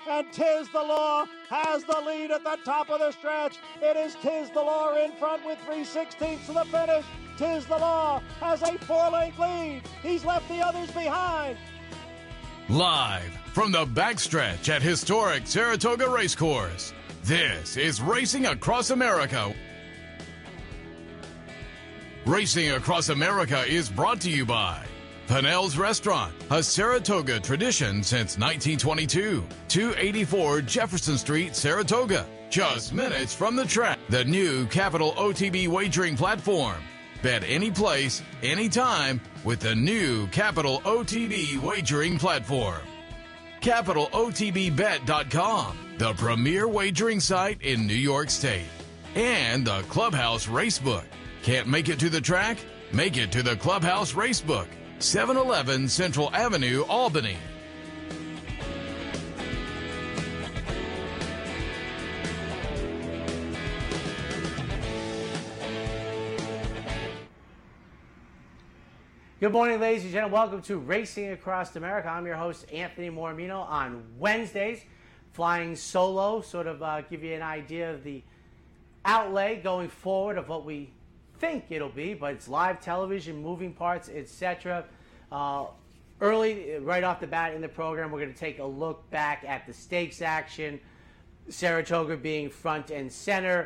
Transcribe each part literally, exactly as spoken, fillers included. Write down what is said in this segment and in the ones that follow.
and Tiz the Law has the lead at the top of the stretch. It is Tiz the Law in front with three sixteenths to the finish. Tiz the Law has a four-length lead. He's left the others behind. Live from the backstretch at historic Saratoga Racecourse, this is Racing Across America. Racing Across America is brought to you by Pinnell's Restaurant, a Saratoga tradition since nineteen twenty-two. two eighty-four Jefferson Street, Saratoga, just minutes from the track. The new Capital O T B wagering platform. Bet any place, anytime with the new Capital O T B wagering platform. Capital O T B bet dot com, the premier wagering site in New York State. And the Clubhouse Racebook. Can't make it to the track? Make it to the Clubhouse Racebook, seven eleven Central Avenue, Albany. Good morning, ladies and gentlemen. Welcome to Racing Across America. I'm your host, Anthony Mormino. On Wednesdays, flying solo, sort of uh, give you an idea of the outlay going forward of what we think it'll be, but it's live television, moving parts, et cetera. Uh, early, right off the bat in the program, we're going to take a look back at the stakes action, Saratoga being front and center.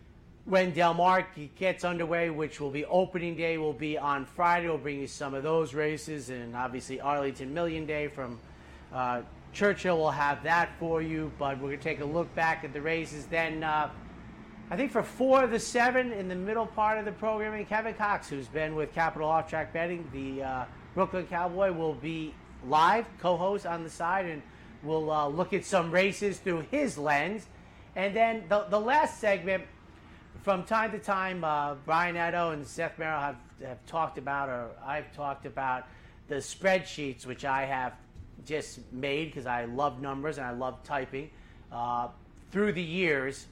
When Del Mar gets underway, which will be opening day, will be on Friday. We'll bring you some of those races, and obviously Arlington Million Day from uh, Churchill will have that for you, but we're going to take a look back at the races. Then uh, I think for four of the seven in the middle part of the programming, Kevin Cox, who's been with Capital Off Track Betting, the uh, Brooklyn Cowboy, will be live, co-host on the side, and we'll uh, look at some races through his lens. And then the, the last segment, from time to time, uh, Brian Edo and Seth Merrill have, have talked about, or I've talked about, the spreadsheets, which I have just made because I love numbers and I love typing, uh, through the years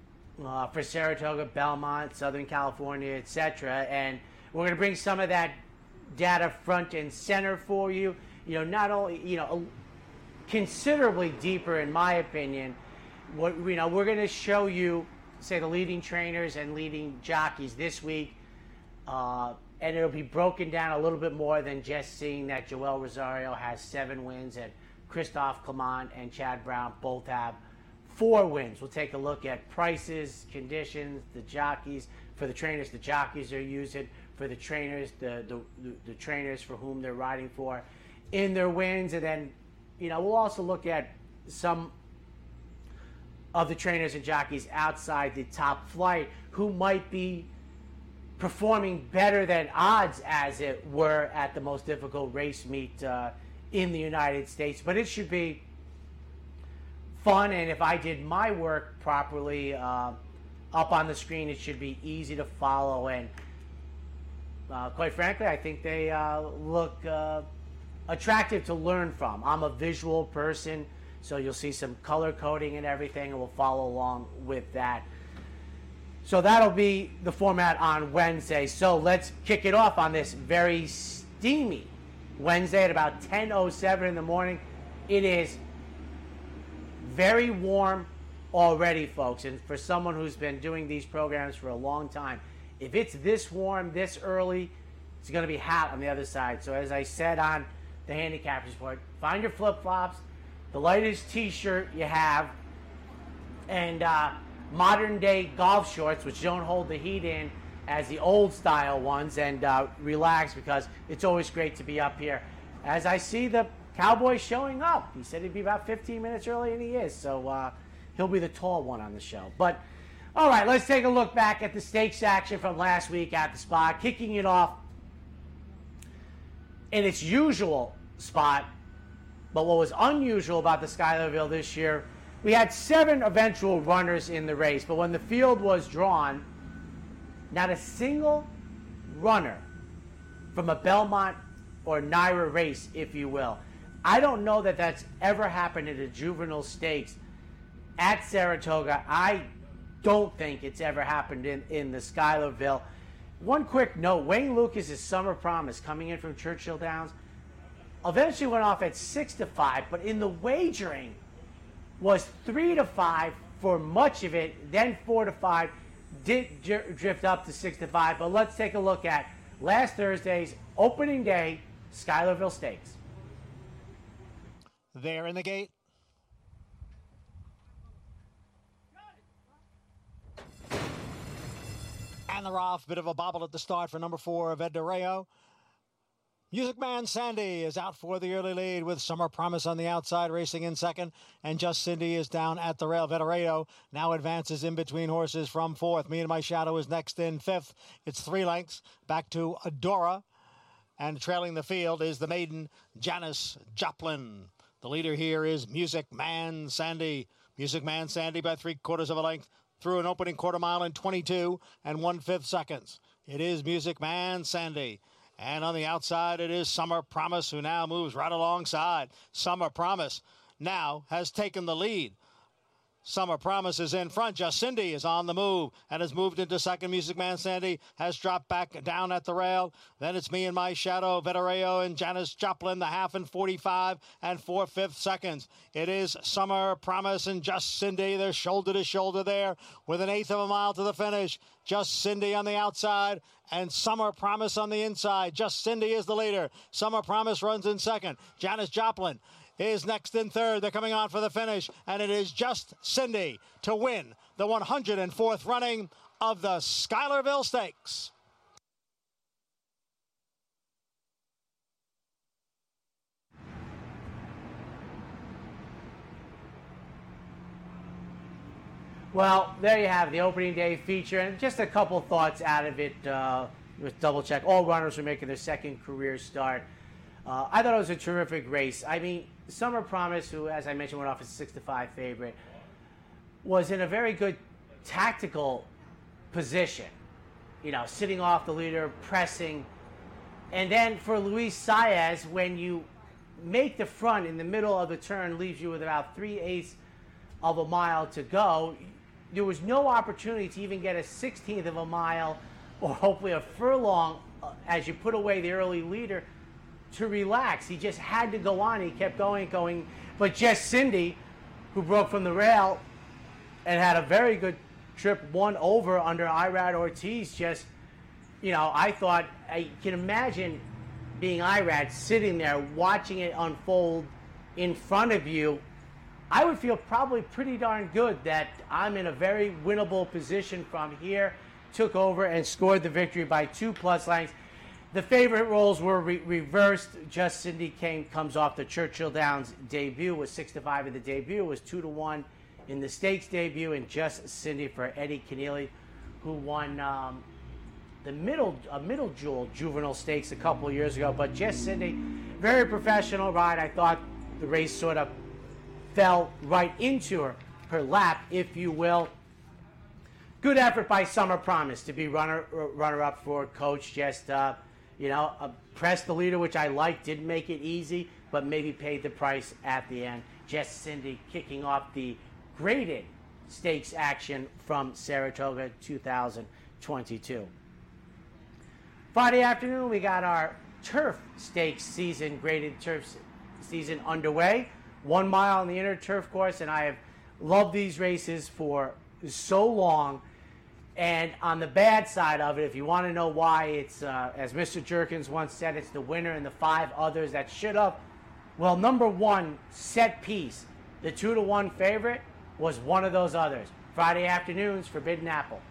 uh, for Saratoga, Belmont, Southern California, et cetera. And we're going to bring some of that data front and center for you. You know, not only, you know, considerably deeper, in my opinion. What, you know, we're going to show you, say, the leading trainers and leading jockeys this week, uh, and it'll be broken down a little bit more than just seeing that Joel Rosario has seven wins and Christophe Clement and Chad Brown both have four wins. We'll take a look at prices, conditions, the jockeys. For the trainers, the jockeys are using. For the trainers, the, the, the, the trainers for whom they're riding for in their wins. And then, you know, we'll also look at some of the trainers and jockeys outside the top flight who might be performing better than odds, as it were, at the most difficult race meet uh, in the United States. But it should be fun, and if I did my work properly uh, up on the screen, it should be easy to follow. And uh, quite frankly, I think they uh, look uh, attractive to learn from. I'm a visual person, so you'll see some color coding and everything, and we'll follow along with that. So that'll be the format on Wednesday. So let's kick it off on this very steamy Wednesday at about ten oh seven in the morning. It is very warm already, folks. And for someone who's been doing these programs for a long time, if it's this warm, this early, it's going to be hot on the other side. So as I said on the Handicappers Report, find your flip-flops, the lightest t-shirt you have, and uh, modern-day golf shorts, which don't hold the heat in as the old-style ones, and uh, relax, because it's always great to be up here. As I see the Cowboy showing up, he said he'd be about fifteen minutes early, and he is, so uh, he'll be the tall one on the show. But, all right, let's take a look back at the stakes action from last week at the spot, kicking it off in its usual spot. But what was unusual about the Schuylerville this year, we had seven eventual runners in the race, but when the field was drawn, not a single runner from a Belmont or Naira race, if you will. I don't know that that's ever happened in a juvenile stakes at Saratoga. I don't think it's ever happened in, in the Schuylerville. One quick note, Wayne Lucas's Summer Promise coming in from Churchill Downs eventually went off at six to five, but in the wagering, was three to five for much of it, then four to five, did drift up to six to five. But let's take a look at last Thursday's opening day Schuylerville Stakes. There in the gate. And they're off. Bit of a bobble at the start for number four, Vedoreo. Music Man Sandy is out for the early lead with Summer Promise on the outside, racing in second. And Just Cindy is down at the rail. Vedoreo now advances in between horses from fourth. Me and My Shadow is next in fifth. It's three lengths back to Adora. And trailing the field is the maiden Janis Joplin. The leader here is Music Man Sandy. Music Man Sandy by three quarters of a length through an opening quarter mile in twenty-two and one-fifth seconds. It is Music Man Sandy. And on the outside, it is Summer Promise, who now moves right alongside. Summer Promise now has taken the lead. Summer Promise is in front. Just Cindy is on the move and has moved into second. Music Man Sandy has dropped back down at the rail. Then it's Me and My Shadow, Vedoreo and Janis Joplin, the half in forty-five and four-fifth seconds. It is Summer Promise and Just Cindy. They're shoulder to shoulder there with an eighth of a mile to the finish. Just Cindy on the outside and Summer Promise on the inside. Just Cindy is the leader. Summer Promise runs in second. Janis Joplin is next in third. They're coming on for the finish, and it is Just Cindy to win the one hundred fourth running of the Schuylerville Stakes. Well, there you have the opening day feature, and just a couple thoughts out of it. Uh, with double check, all runners were making their second career start. Uh, I thought it was a terrific race. I mean, Summer Promise, who, as I mentioned, went off as a six to five favorite, was in a very good tactical position. You know, sitting off the leader, pressing. And then for Luis Saez, when you make the front in the middle of the turn, leaves you with about three-eighths of a mile to go, there was no opportunity to even get a sixteenth of a mile or hopefully a furlong uh, as you put away the early leader to relax. He just had to go on. He kept going, going. But Just Cindy, who broke from the rail and had a very good trip, one over under Irad Ortiz, just, you know, I thought, I can imagine being Irad sitting there watching it unfold in front of you. I would feel probably pretty darn good that I'm in a very winnable position from here, took over and scored the victory by two plus lengths. The favorite roles were re- reversed. Just Cindy came, comes off the Churchill Downs debut, was six to five in the debut, was two to one in the stakes debut, and Just Cindy for Eddie Keneally, who won um, the middle uh, middle jewel juvenile stakes a couple of years ago. But Just Cindy, very professional ride. I thought the race sort of fell right into her, her lap, if you will. Good effort by Summer Promise to be runner runner up for Coach. Just uh, you know, uh, pressed the leader, which I liked. Didn't make it easy, but maybe paid the price at the end. Just Cindy kicking off the graded stakes action from Saratoga two thousand twenty-two. Friday afternoon, we got our turf stakes season, graded turf season underway. One mile on the inner turf course, and I have loved these races for so long. And on the bad side of it, if you want to know why, it's, uh, as Mister Jerkins once said, it's the winner and the five others that should have. Well, number one, Set Piece, the two to one favorite, was one of those others. Friday afternoons, Forbidden Apple.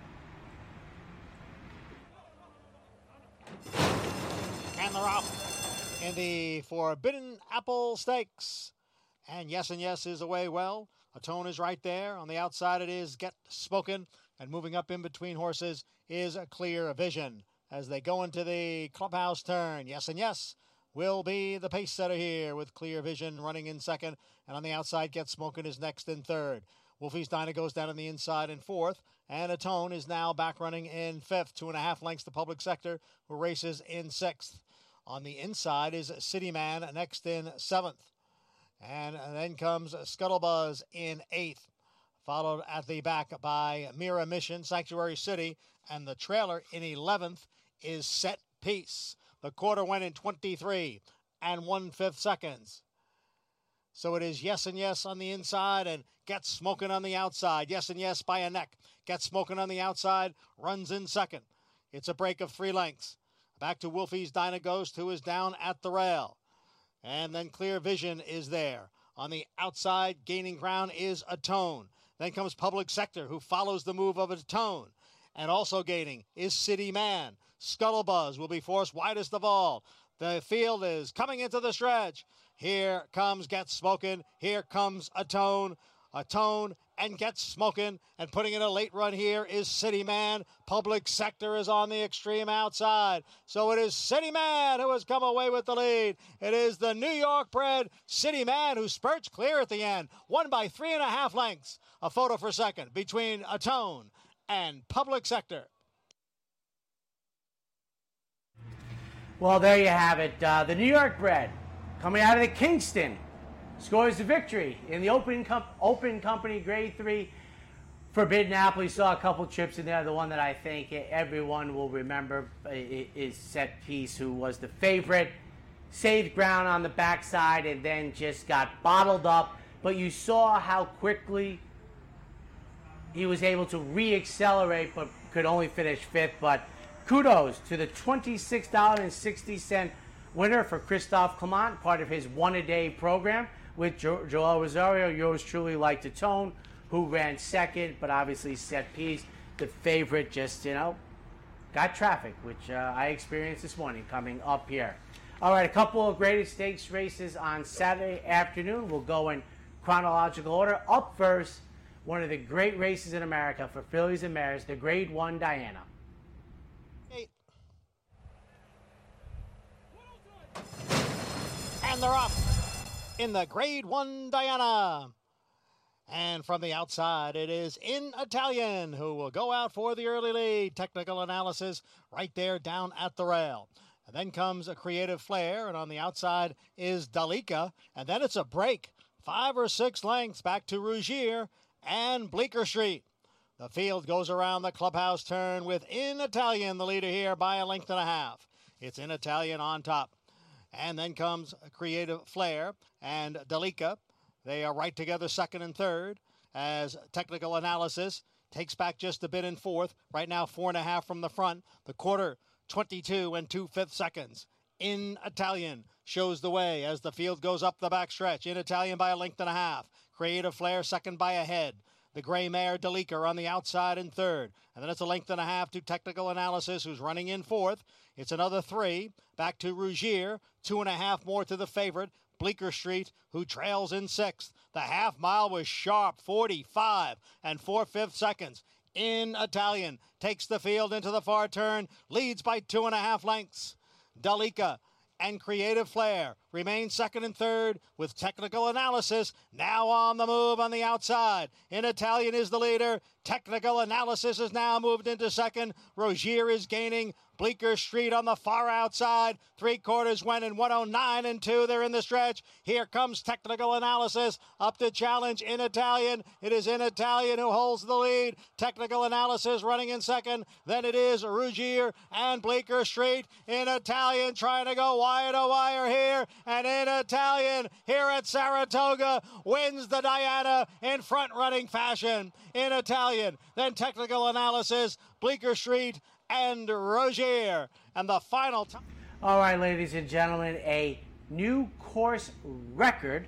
And they're off in the Forbidden Apple Stakes. And Yes and Yes is away well. A tone is right there. On the outside, it is Get Spoken. And moving up in between horses is a Clear Vision. As they go into the clubhouse turn, Yes and Yes will be the pace setter here with Clear Vision running in second. And on the outside, Get Spoken is next in third. Wolfie's Dinah goes down on the inside in fourth. And Atone is now back running in fifth. Two and a half lengths to Public Sector, who races in sixth. On the inside is City Man next in seventh. And then comes Scuttlebuzz in eighth. Followed at the back by Mira Mission, Sanctuary City, and the trailer in eleventh is Set Piece. The quarter went in twenty-three and one-fifth seconds. So it is Yes and Yes on the inside and Gets Smoking on the outside. Yes and Yes by a neck. Gets Smoking on the outside, runs in second. It's a break of three lengths. Back to Wolfie's Dinah Ghost, who is down at the rail. And then Clear Vision is there. On the outside, gaining ground is Atone. Then comes Public Sector, who follows the move of Atone. And also gaining is City Man. Scuttlebuzz will be forced widest of all. The field is coming into the stretch. Here comes Get Smokin'. Here comes Atone. Atone and Get Smokin'. And putting in a late run here is City Man. Public Sector is on the extreme outside. So it is City Man who has come away with the lead. It is the New York bred City Man who spurts clear at the end. Won by three and a half lengths. A photo for second between Atone and Public Sector. Well, there you have it. Uh, the New York bred, coming out of the Kingston, scores the victory in the Open Com- Open Company Grade three Forbidden Apple. You saw a couple trips in there. The one that I think everyone will remember is Set Piece, who was the favorite, saved ground on the backside, and then just got bottled up. But you saw how quickly he was able to re-accelerate, but could only finish fifth. But kudos to the twenty-six dollars and sixty cents winner for Christophe Clement, part of his one-a-day program with jo- Joel Rosario. Yours truly liked Atone, who ran second, but obviously Set Piece, the favorite, just, you know, got traffic, which uh, I experienced this morning coming up here. All right, a couple of graded stakes races on Saturday afternoon. We'll go in chronological order. Up first, one of the great races in America for fillies and mares, the Grade One Diana. Eight. And they're up in the Grade One Diana. And from the outside, it is In Italian, who will go out for the early lead. Technical analysis right there down at the rail. And then comes a Creative Flair, and on the outside is Dalika. And then it's a break, five or six lengths back to Rougier and Bleecker Street. The field goes around the clubhouse turn with In Italian, the leader here, by a length and a half. It's In Italian on top. And then comes Creative Flair and Dalika. They are right together second and third as Technical Analysis takes back just a bit in fourth. Right now, four and a half from the front. The quarter, twenty-two and two-fifths seconds. In Italian shows the way as the field goes up the backstretch. In Italian by a length and a half. Creative Flair second by a head. The gray mare Dalika on the outside in third. And then it's a length and a half to Technical Analysis, who's running in fourth. It's another three. Back to Rougier. Two and a half more to the favorite, Bleecker Street, who trails in sixth. The half mile was sharp, forty-five and four-fifths seconds. In Italian takes the field into the far turn, leads by two and a half lengths. Dalika and Creative Flair remain second and third with Technical Analysis now on the move on the outside. In Italian is the leader. Technical Analysis is now moved into second. Rogier is gaining. Bleecker Street on the far outside. Three quarters went in one oh nine and two. They're in the stretch. Here comes Technical Analysis up to challenge In Italian. It is In Italian who holds the lead. Technical Analysis running in second. Then it is Rougier and Bleecker Street. In Italian trying to go wire to wire here. And In Italian here at Saratoga wins the Diana in front-running fashion. In Italian, then Technical Analysis, Bleecker Street, and Rogier. And the final time. All right, ladies and gentlemen, a new course record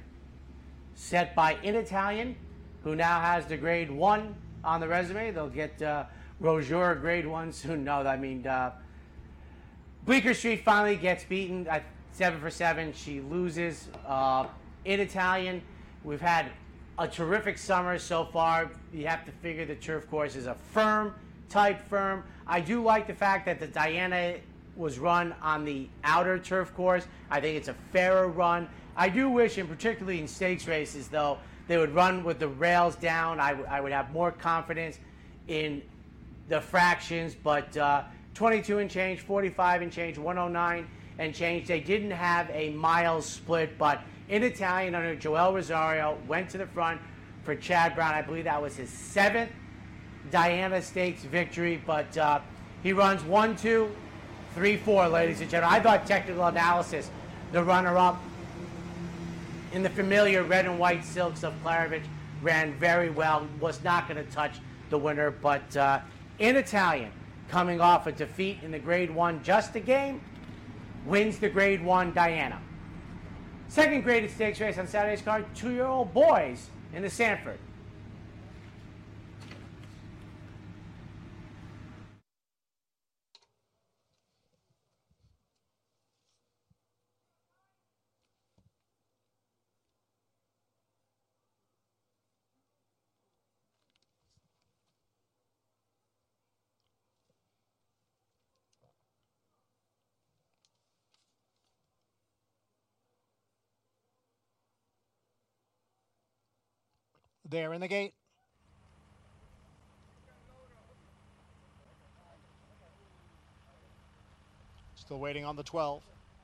set by In Italian, who now has the Grade One on the resume. They'll get uh, Rogier Grade One soon. No, I mean, uh, Bleecker Street finally gets beaten at seven for seven. She loses. Uh, In Italian, we've had a terrific summer so far. You have to figure the turf course is a firm type firm. I do like the fact that the Diana was run on the outer turf course. I think it's a fairer run. I do wish, and particularly in stakes races, though, they would run with the rails down. I, w- I would have more confidence in the fractions, but uh, twenty-two and change, forty-five and change, one oh nine and change. They didn't have a mile split, but In Italian under Joel Rosario went to the front for Chad Brown. I believe that was his seventh Diana Stakes victory, but uh, he runs one, two, three, four, ladies and gentlemen. I thought Technical Analysis, the runner-up, in the familiar red and white silks of Klaravich, ran very well, was not going to touch the winner, but uh, in Italian, coming off a defeat in the Grade one Just a Game, wins the Grade one Diana. Second graded stakes race on Saturday's card, two-year-old boys in the Sanford. There in the gate. Still waiting on the twelve.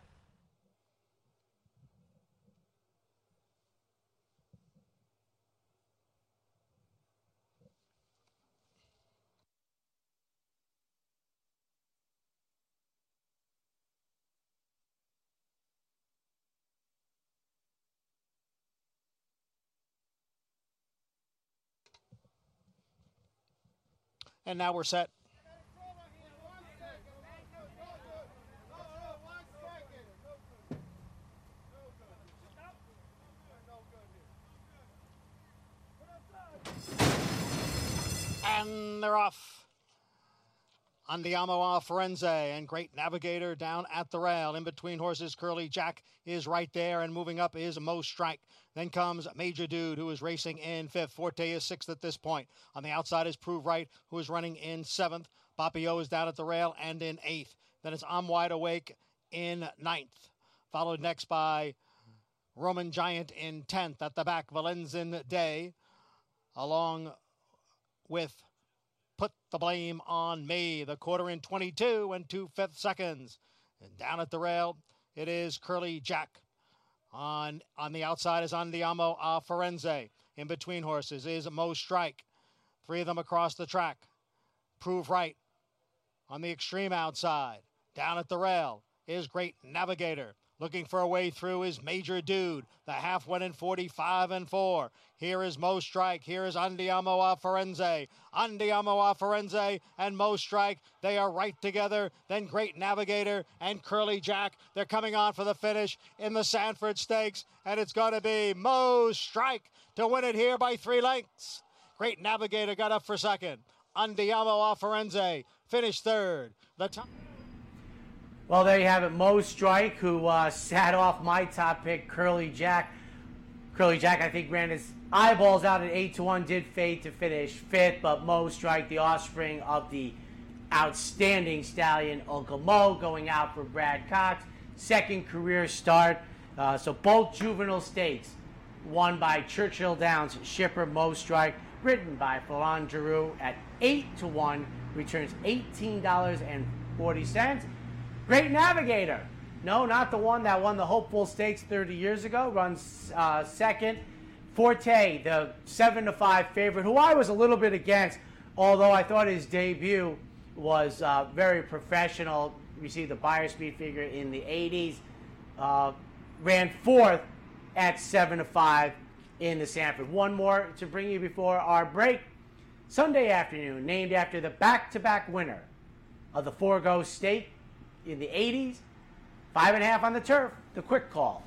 And now we're set. And they're off. Andiamo a Firenze and Great Navigator down at the rail. In between horses, Curly Jack is right there, and moving up is Mo Strike. Then comes Major Dude, who is racing in fifth. Forte is sixth at this point. On the outside is Prove Right, who is running in seventh. Bapio is down at the rail and in eighth. Then it's I'm Wide Awake in ninth. Followed next by Roman Giant in tenth. At the back, Valenzian Day, along with Put the Blame on Me. The quarter in twenty-two and two-fifths seconds. And down at the rail, it is Curly Jack. On, on the outside is Andiamo a Firenze. In between horses is Mo Strike. Three of them across the track. Prove Right. On the extreme outside, down at the rail, is Great Navigator. Looking for a way through is Major Dude. The half went in forty-five and four. Here is Mo Strike. Here is Andiamo a Firenze. Andiamo a Firenze and Mo Strike. They are right together. Then Great Navigator and Curly Jack. They're coming on for the finish in the Sanford Stakes. And it's going to be Mo Strike to win it here by three lengths. Great Navigator got up for second. Andiamo a Firenze finished third. The top. Well, there you have it. Mo Strike, who uh, sat off my top pick, Curly Jack. Curly Jack, I think, ran his eyeballs out at eight to one, did fade to finish fifth, but Mo Strike, the offspring of the outstanding stallion Uncle Mo, going out for Brad Cox. Second career start. Uh, so both juvenile stakes won by Churchill Downs shipper Mo Strike, written by Florent Giroux at eight to one, returns eighteen dollars and forty cents. Great Navigator. No, not the one that won the Hopeful Stakes thirty years ago. Runs uh, second. Forte, the seven to five favorite, who I was a little bit against, although I thought his debut was uh, very professional. Received the buyer speed figure in the eighties. Uh, ran fourth at seven to five in the Sanford. One more to bring you before our break. Sunday afternoon, named after the back-to-back winner of the Forgo Stake in the eighties, five and a half on the turf, the Quick Call.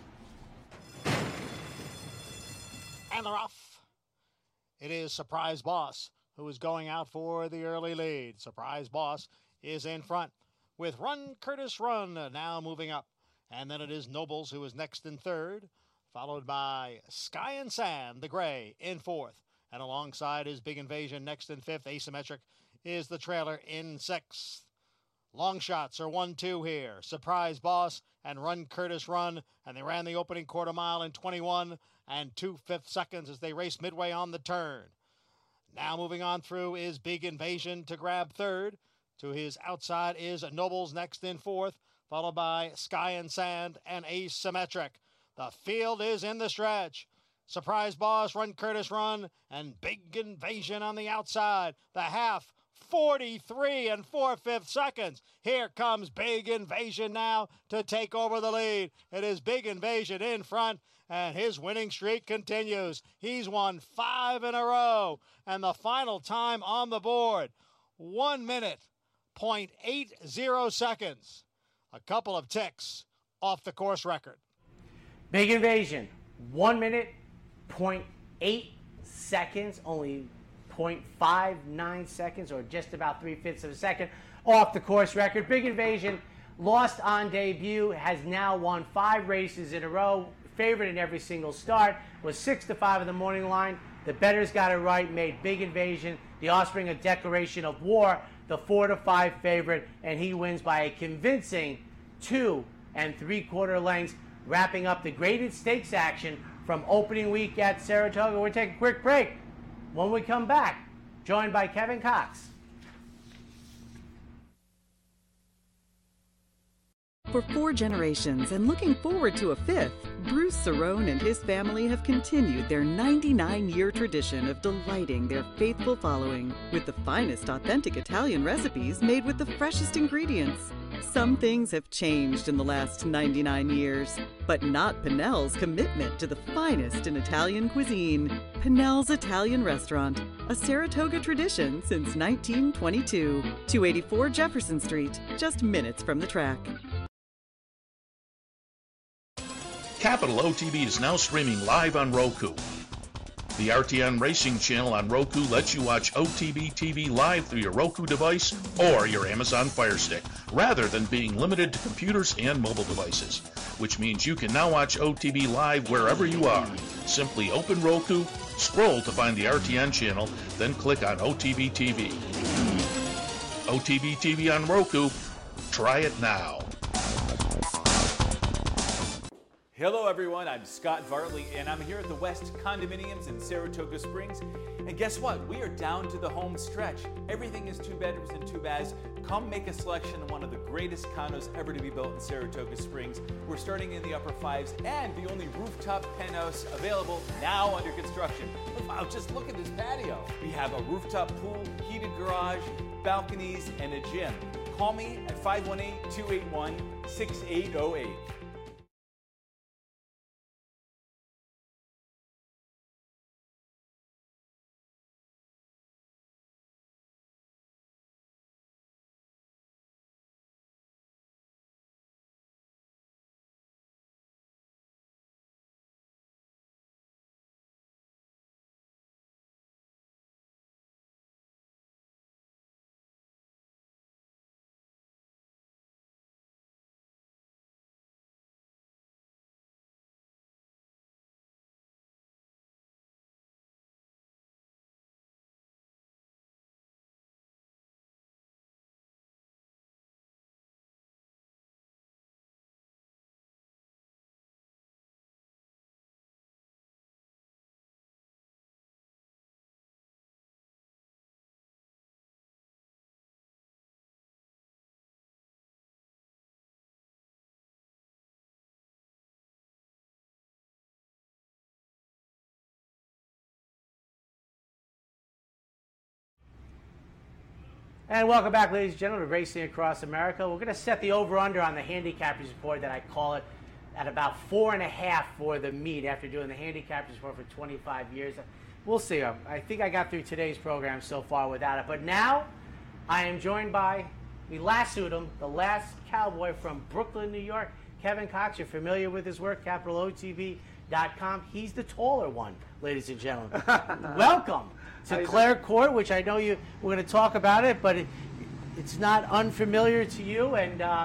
And they're off. It is Surprise Boss who is going out for the early lead. Surprise Boss is in front with Run Curtis Run now moving up. And then it is Nobles who is next in third, followed by Sky and Sand, the gray, in fourth. And alongside is Big Invasion next in fifth. Asymmetric is the trailer in sixth. Long shots are one two here. Surprise Boss and Run Curtis Run. And they ran the opening quarter mile in twenty-one and two-fifths seconds as they race midway on the turn. Now moving on through is Big Invasion to grab third. To his outside is Nobles next in fourth, followed by Sky and Sand and Asymmetric. The field is in the stretch. Surprise Boss, Run Curtis Run, and Big Invasion on the outside. The half forty-three and four-fifths seconds. Here comes Big Invasion now to take over the lead. It is Big Invasion in front, and his winning streak continues. He's won five in a row, and the final time on the board, one minute, point eight zero seconds. A couple of ticks off the course record. Big Invasion, one minute, point eight seconds, only point five nine seconds, or just about three-fifths of a second off the course record. Big Invasion lost on debut, has now won five races in a row, favorite in every single start, was six to five in the morning line. The bettors got it right, made Big Invasion the offspring of Declaration of War, the four to five favorite, and he wins by a convincing two and three-quarter lengths, wrapping up the graded stakes action from opening week at Saratoga. We're taking a quick break. When we come back, joined by Kevin Cox. For four generations and looking forward to a fifth, Bruce Cerrone and his family have continued their ninety-nine-year tradition of delighting their faithful following with the finest authentic Italian recipes made with the freshest ingredients. Some things have changed in the last ninety-nine years, but not Pinnell's commitment to the finest in Italian cuisine. Pinnell's Italian Restaurant, a Saratoga tradition since nineteen twenty-two. two eighty-four Jefferson Street, just minutes from the track. Capital O T B is now streaming live on Roku. The R T N Racing channel on Roku lets you watch O T B T V live through your Roku device or your Amazon Fire Stick, rather than being limited to computers and mobile devices, which means you can now watch O T B live wherever you are. Simply open Roku, scroll to find the R T N channel, then click on O T B T V. O T B T V on Roku. Try it now. Hello everyone, I'm Scott Vartley and I'm here at the West Condominiums in Saratoga Springs. And guess what? We are down to the home stretch. Everything is two bedrooms and two baths. Come make a selection of one of the greatest condos ever to be built in Saratoga Springs. We're starting in the upper fives and the only rooftop penthouse available now under construction. Wow, just look at this patio. We have a rooftop pool, heated garage, balconies, and a gym. Call me at five one eight, two eight one, six eight zero eight. And welcome back, ladies and gentlemen, to Racing Across America. We're going to set the over-under on the handicappers report that I call it at about four and a half for the meet after doing the handicappers report for twenty-five years. We'll see. I think I got through today's program so far without it. But now I am joined by, we lassoed him, the last cowboy from Brooklyn, New York, Kevin Cox. You're familiar with his work, capital O T B dot com. He's the taller one, ladies and gentlemen. Welcome to Clare Court, which I know you we're going to talk about it, but it, it's not unfamiliar to you, and uh,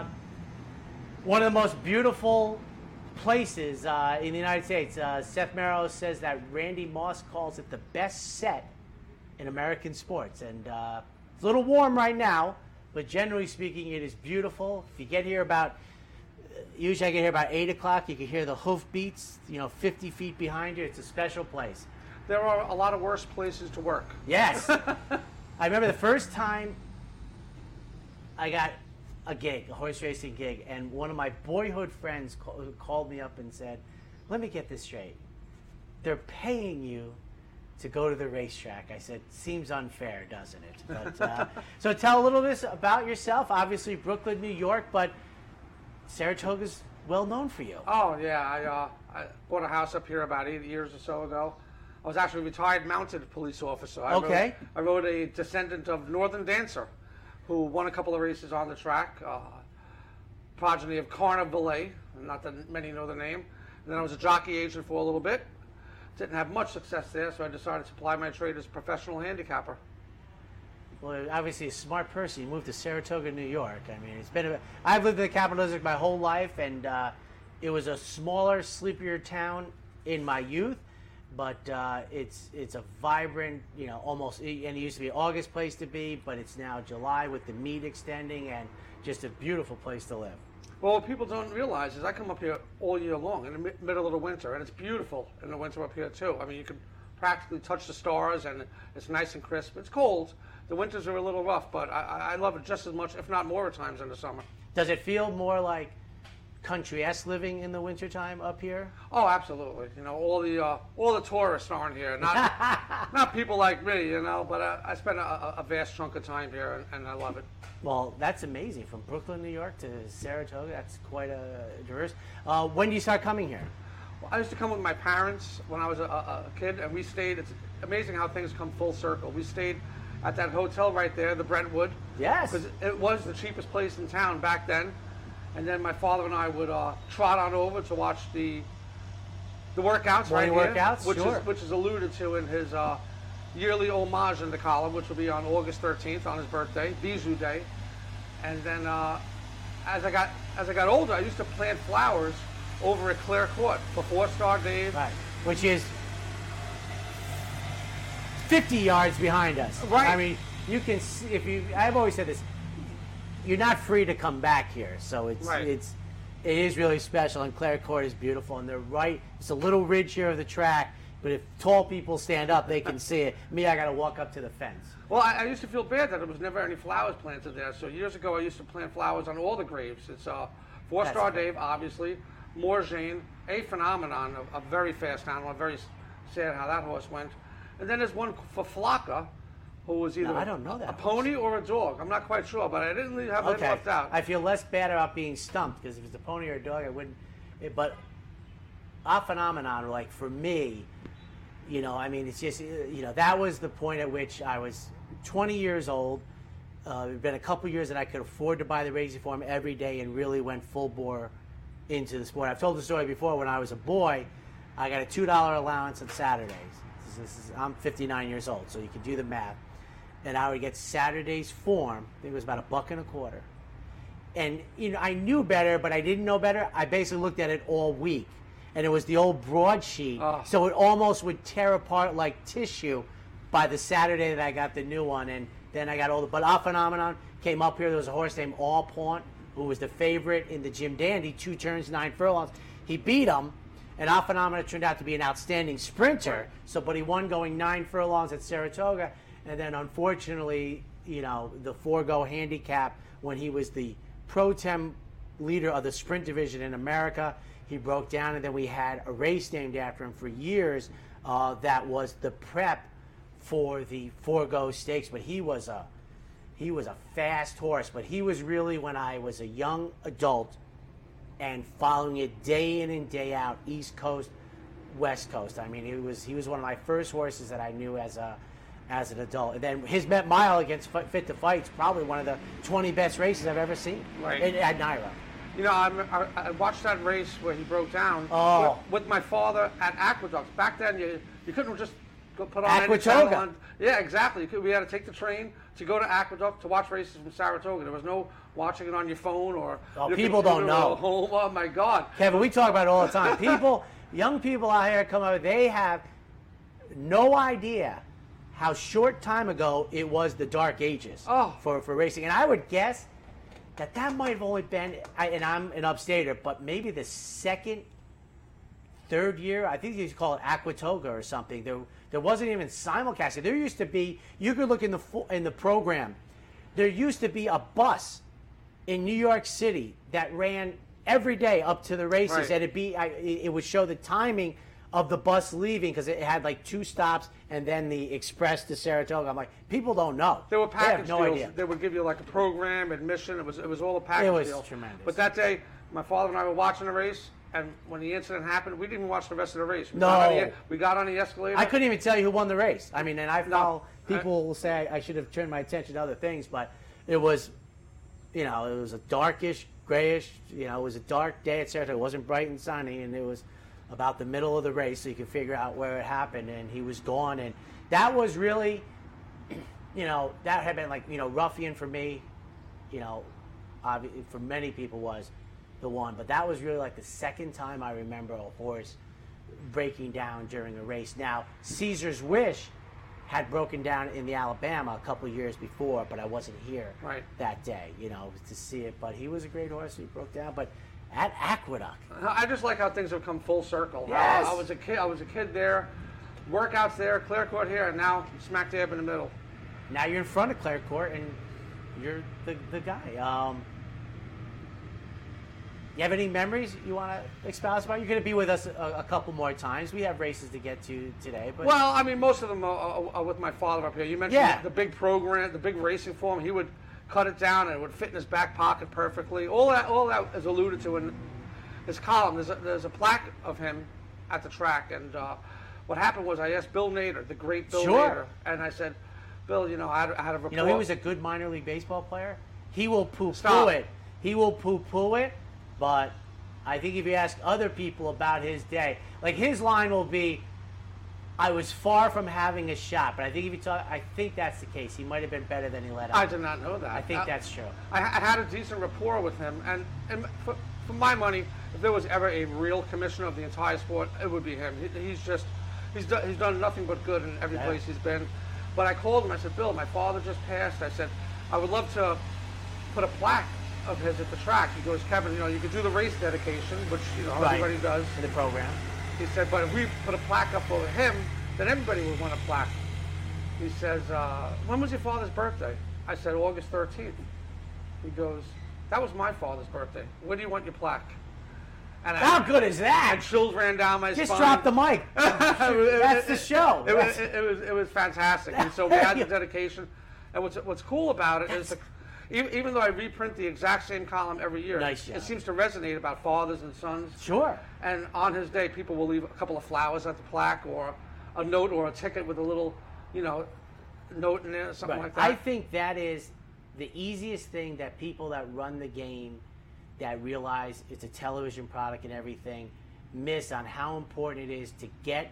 one of the most beautiful places uh, in the United States. Uh, Seth Merrow says that Randy Moss calls it the best set in American sports, and uh, it's a little warm right now, but generally speaking, it is beautiful. If you get here about, usually I get here about eight o'clock, you can hear the hoof beats, you know, fifty feet behind you. It's a special place. There are a lot of worse places to work. Yes. I remember the first time I got a gig, a horse racing gig, and one of my boyhood friends call, called me up and said, let me get this straight. They're paying you to go to the racetrack. I said, seems unfair, doesn't it? But, uh, so tell a little bit about yourself. Obviously, Brooklyn, New York, but Saratoga's well known for you. Oh, yeah. I, uh, I bought a house up here about eight years or so ago. I was actually a retired mounted police officer. I Okay. Rode, I rode a descendant of Northern Dancer, who won a couple of races on the track. Uh, progeny of Carnivale, not that many know the name. And then I was a jockey agent for a little bit. Didn't have much success there, so I decided to apply my trade as a professional handicapper. Well, obviously a smart person. You moved to Saratoga, New York. I mean, it's been a, I've lived in the capital district my whole life, and uh, it was a smaller, sleepier town in my youth, but uh, it's it's a vibrant, you know, almost, and it used to be August place to be, but it's now July with the meet extending, and just a beautiful place to live. Well, what people don't realize is I come up here all year long in the mi- middle of the winter, and it's beautiful in the winter up here too. I mean, you can practically touch the stars, and it's nice and crisp. It's cold. The winters are a little rough, but I, I love it just as much, if not more, at times in the summer. Does it feel more like country-esque living in the wintertime up here? Oh, absolutely. You know, all the uh, all the tourists aren't here. Not not people like me, you know. But uh, I spend a, a vast chunk of time here, and, and I love it. Well, that's amazing. From Brooklyn, New York to Saratoga, that's quite a diverse. Uh, when do you start coming here? Well, I used to come with my parents when I was a, a kid, and we stayed. It's amazing how things come full circle. We stayed at that hotel right there, the Brentwood. Yes. Because it was the cheapest place in town back then. And then my father and I would uh, trot on over to watch the the workouts right Morning here, workouts, which sure. is which is alluded to in his uh, yearly homage in the column, which will be on August thirteenth on his birthday, Bijou Day. And then uh, as I got as I got older, I used to plant flowers over at Clare Court for Four Star Dave. Right, which is fifty yards behind us. Right. I mean, you can see, if you, I've always said this, you're not free to come back here. So it's, Right. it's, it is really special, and Clare Court is beautiful, and they're right, it's a little ridge here of the track, but if tall people stand up, they can see it. Me, I got to walk up to the fence. Well, I, I used to feel bad that there was never any flowers planted there. So years ago, I used to plant flowers on all the graves. It's uh, Four Star That's cool. Dave, obviously, Morjane, a phenomenon, a, a very fast animal. I'm very sad how that horse went. And then there's one for Flocka, who was either No, I don't know that a horse. pony or a dog. I'm not quite sure, but I didn't leave- have him Okay, left out. I feel less bad about being stumped, because if it's a pony or a dog, I wouldn't. It, but a phenomenon, like for me, you know, I mean, it's just, you know, that was the point at which I was twenty years old. Uh, it'd been a couple years that I could afford to buy the racing form every day and really went full bore into the sport. I've told the story before. When I was a boy, I got a two dollar allowance on Saturdays. This is, I'm fifty-nine years old, so you can do the math. And I would get Saturday's form. I think it was about a buck and a quarter. And you know, I knew better, but I didn't know better. I basically looked at it all week, and it was the old broadsheet, Oh. so it almost would tear apart like tissue by the Saturday that I got the new one. And then I got older. But our phenomenon came up here. There was a horse named All Point, who was the favorite in the Jim Dandy, two turns, nine furlongs. He beat him, and our phenomenon turned out to be an outstanding sprinter. Right. So, but he won going nine furlongs at Saratoga, and then unfortunately, you know, the four-go handicap when he was the pro tem leader of the sprint division in America, he broke down, and then we had a race named after him for years uh, that was the prep for the four-go stakes. But he was a he was a fast horse. But he was really, when I was a young adult and following it day in and day out, East Coast, West Coast. I mean, he was he was one of my first horses that I knew as a as an adult. And then his Met Mile against Fit to Fight is probably one of the twenty best races I've ever seen. Right. in, at Naira. You know, I, I, I watched that race where he broke down Oh. with, with my father at Aqueducts. Back then, you you couldn't just go put on any Aquatoga. channel on. Yeah, exactly. You could, we had to take the train to go to Aqueduct to watch races from Saratoga. There was no watching it on your phone or Oh, your people computer don't know. or home. Oh my God! Kevin, we talk about it all the time. People, young people out here come out, they have no idea how short time ago it was the dark ages Oh. for, for racing. And I would guess that that might have only been, I, and I'm an upstater, but maybe the second, third year, I think they used to call it Aquatoga or something. There, there wasn't even simulcasting. There used to be, you could look in the fo- in the program, there used to be a bus in New York City that ran every day up to the races, Right. and it'd be, I, it it would show the timing of the bus leaving because it had like two stops and then the express to Saratoga. I'm like, people don't know. There were They have package no deals. idea. They would give you like a program, admission. It was it was all a package It was deal. tremendous. But that day, my father and I were watching the race, and when the incident happened, we didn't even watch the rest of the race. We No. Got on the, we got on the escalator. I couldn't even tell you who won the race. I mean, and I follow, No. people will say I should have turned my attention to other things, but it was, you know, it was a darkish, grayish, you know, it was a dark day at Saratoga. It wasn't bright and sunny, and it was about the middle of the race, so you could figure out where it happened, and he was gone. And that was really, you know, that had been like, you know, ruffian for me, you know, obvi- for many people was the one. But that was really like the second time I remember a horse breaking down during a race. Now, Caesar's Wish had broken down in the Alabama a couple years before, but I wasn't here Right. that day, you know, to see it. But he was a great horse. He broke down. But at Aqueduct, I just like how things have come full circle. Yes. Uh, I was a kid. I was a kid there, workouts there, Clare Court here, and now smack dab in the middle. now you're in front of Clare Court, and you're the, the guy. Um, you have any memories you want to espouse about? You're going to be with us a, a couple more times. We have races to get to today. But Well, I mean, most of them are, are, are with my father up here. You mentioned Yeah. the big program, the big racing form. He would cut it down and it would fit in his back pocket perfectly. All that, all that is alluded to in his column. There's a, there's a plaque of him at the track, and uh, what happened was I asked Bill Nader, the great Bill Sure. Nader, and I said, Bill, you know, I had, I had a report. you know, he was a good minor league baseball player. He will poo-poo Stop. it. He will poo-poo it, but I think if you ask other people about his day, like his line will be, I was far from having a shot. But I think if you talk, I think that's the case. He might have been better than he let out. I did not know that. I think Uh, that's true. I, I had a decent rapport with him, and, and for, for my money, if there was ever a real commissioner of the entire sport, it would be him. He, he's just, he's done, he's done nothing but good in every Yeah. place he's been. But I called him. I said, Bill, my father just passed. I said, I would love to put a plaque of his at the track. He goes, Kevin, you know, you could do the race dedication, which you know Right. everybody does. In the program. He said, but if we put a plaque up for him, then everybody would want a plaque. He says, uh, when was your father's birthday? I said, August thirteenth. He goes, that was my father's birthday. Where do you want your plaque? And How I, good is that? and chills ran down my Just spine. drop the mic. That's the show. It was, That's- it, it was it was fantastic. And so we had the Yeah. dedication. And what's what's cool about it is, the, even, even though I reprint the exact same column every year, Nice job. it seems to resonate about fathers and sons. Sure. And on his day, people will leave a couple of flowers at the plaque, or a note, or a ticket with a little, you know, note in there, something like that. I think that is the easiest thing that people that run the game, that realize it's a television product and everything, miss on how important it is to get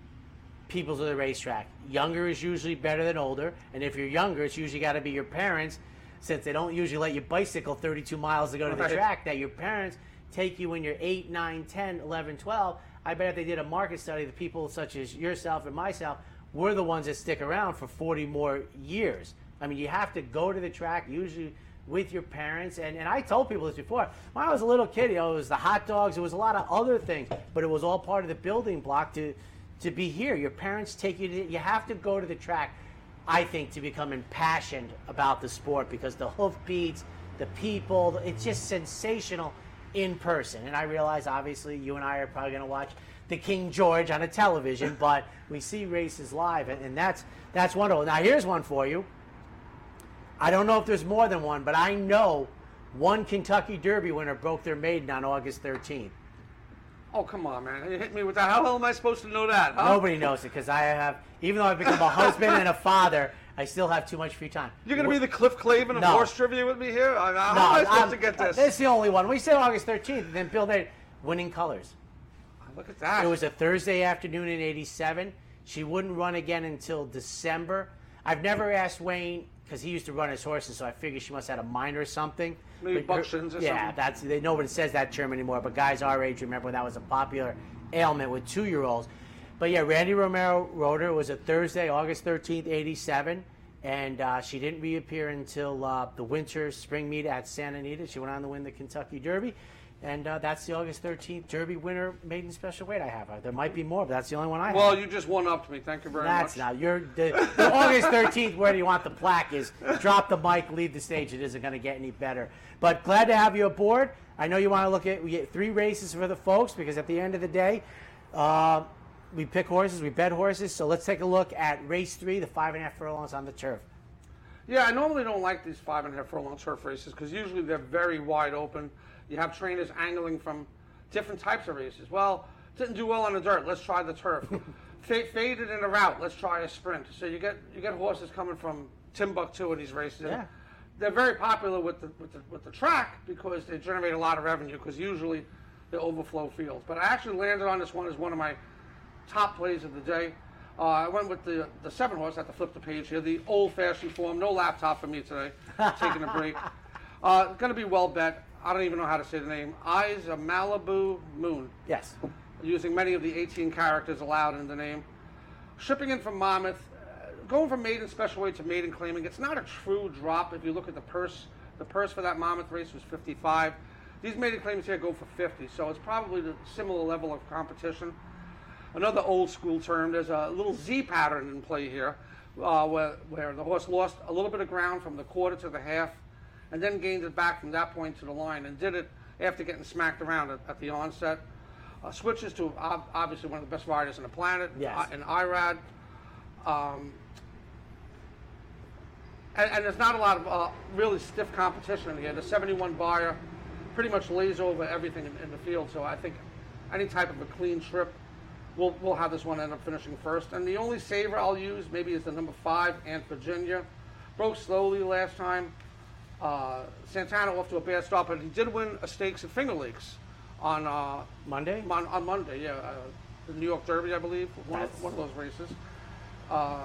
people to the racetrack. Younger is usually better than older, and if you're younger, it's usually got to be your parents, since they don't usually let you bicycle thirty-two miles to go to the Right. track, that your parents take you when you're eight, nine, ten, eleven, twelve. I bet if they did a market study, the people such as yourself and myself we're the ones that stick around for forty more years. I mean, you have to go to the track, usually with your parents. And, and I told people this before. When I was a little kid, you know, it was the hot dogs, it was a lot of other things, but it was all part of the building block to, to be here. Your parents take you to, you have to go to the track, I think, to become impassioned about the sport, because the hoof beats, the people, it's just sensational in person. And I realize, obviously, you and I are probably going to watch the King George on a television, but we see races live, and, and that's that's wonderful. Now, here's one for you. I don't know if there's more than one, but I know one Kentucky Derby winner broke their maiden on August thirteenth. Oh, come on, man. You hit me with that. How the hell am I supposed to know that? Huh? Nobody knows it, because I have, even though I've become a husband and a father, I still have too much free time. You're going to be the Cliff Clavin of No. horse trivia with me here? I- How No, am I supposed I'm- to get this? This is the only one. We said August thirteenth, and then Bill Nader, Winning Colors. Look at that. It was a Thursday afternoon in eighty-seven. She wouldn't run again until December. I've never asked Wayne, because he used to run his horses, so I figured she must have had a minor or something. Maybe But her- Buckshins or yeah, something. that's they, nobody says that term anymore, but guys our age remember when that was a popular ailment with two-year-olds. But yeah, Randy Romero rode her. It was a Thursday, August thirteenth, eighty-seven, and uh, she didn't reappear until uh, the winter spring meet at Santa Anita. She went on to win the Kentucky Derby. And uh, that's the August thirteenth Derby winner maiden special weight I have. Uh, There might be more, but that's the only one I have. Well, you just one-upped me. Thank you very That's much. now you're the, the August thirteenth. Where do you want the plaque? Is drop the mic, leave the stage. It isn't going to get any better. But glad to have you aboard. I know you want to look at we get three races for the folks, because at the end of the day, uh, we pick horses, we bet horses. So let's take a look at race three, the five and a half furlongs on the turf. Yeah, I normally don't like these five and a half furlong turf races because usually they're very wide open. You have trainers angling from different types of races. Well, didn't do well on the dirt. Let's try the turf. F- faded in a route. Let's try a sprint. So you get you get horses coming from Timbuktu in these races. Yeah. They're very popular with the, with the with the track because they generate a lot of revenue because usually they overflow fields. But I actually landed on this one as one of my top plays of the day. Uh, I went with the the seven horse. I have to flip the page here. The old-fashioned form. No laptop for me today. Taking a break. Uh, going to be well bet. I don't even know how to say the name. Eyes of Malibu Moon. Yes. Using many of the eighteen characters allowed in the name. Shipping in from Monmouth. Uh, going from maiden special weight to maiden claiming. It's not a true drop if you look at the purse. The purse for that Monmouth race was fifty-five. These maiden claimants here go for fifty. So it's probably the similar level of competition. Another old school term, there's a little Z pattern in play here, uh, where, where the horse lost a little bit of ground from the quarter to the half, and then gained it back from that point to the line, and did it after getting smacked around at, at the onset. Uh, switches to ob- obviously one of the best riders on the planet, yes. uh, in Irad. Um, and, and there's not a lot of uh, really stiff competition in here. The seventy-one buyer pretty much lays over everything in, in the field, so I think any type of a clean trip, We'll, we'll have this one end up finishing first. And the only saver I'll use maybe is the number five, Aunt Virginia. Broke slowly last time. Uh, Santana off to a bad start, but he did win a stakes at Finger Lakes on uh, Monday? On, on Monday, yeah. Uh, the New York Derby, I believe, one of, one of those races. Uh,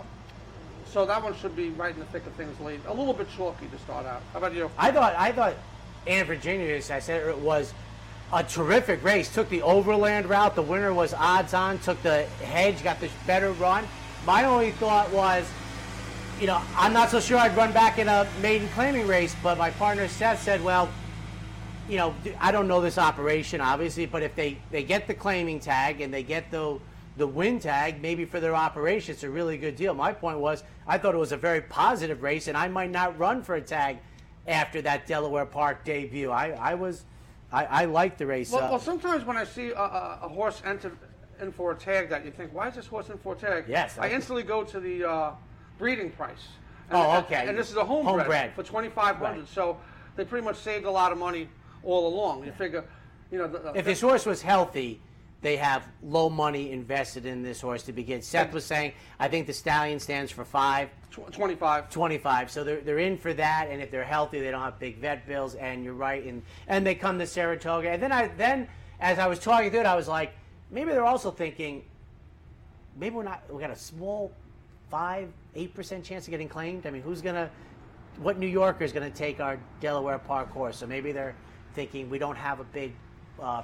so that one should be right in the thick of things late. A little bit chalky to start out. How about you? I thought I thought Aunt Virginia, as I said, it was a terrific race. Took the overland route. The winner was odds on. Took the hedge. Got the better run. My only thought was, you know, I'm not so sure I'd run back in a maiden claiming race, but my partner Seth said, well, you know, I don't know this operation, obviously, but if they, they get the claiming tag and they get the the win tag, maybe for their operation, it's a really good deal. My point was, I thought it was a very positive race, and I might not run for a tag after that Delaware Park debut. I, I was... I, I like the race. Well, uh, well, sometimes when I see a, a, a horse enter in for a tag that you think, why is this horse in for a tag? Yes. I instantly go to the uh, breeding price. And, oh, okay. And, and this is a homebred, homebred. for twenty-five hundred dollars. Right. So they pretty much saved a lot of money all along. You figure, you know. The, the, if this horse was healthy, they have low money invested in this horse to begin. Seth was saying, I think the Stallion stands for five. twenty-five. twenty-five. So they're, they're in for that, and if they're healthy, they don't have big vet bills, and you're right. And, and they come to Saratoga. And then, I, then as I was talking through it, I was like, maybe they're also thinking, maybe we're not, we got a small five, eight percent chance of getting claimed. I mean, who's going to, what New Yorker is going to take our Delaware Park horse? So maybe they're thinking we don't have a big, uh,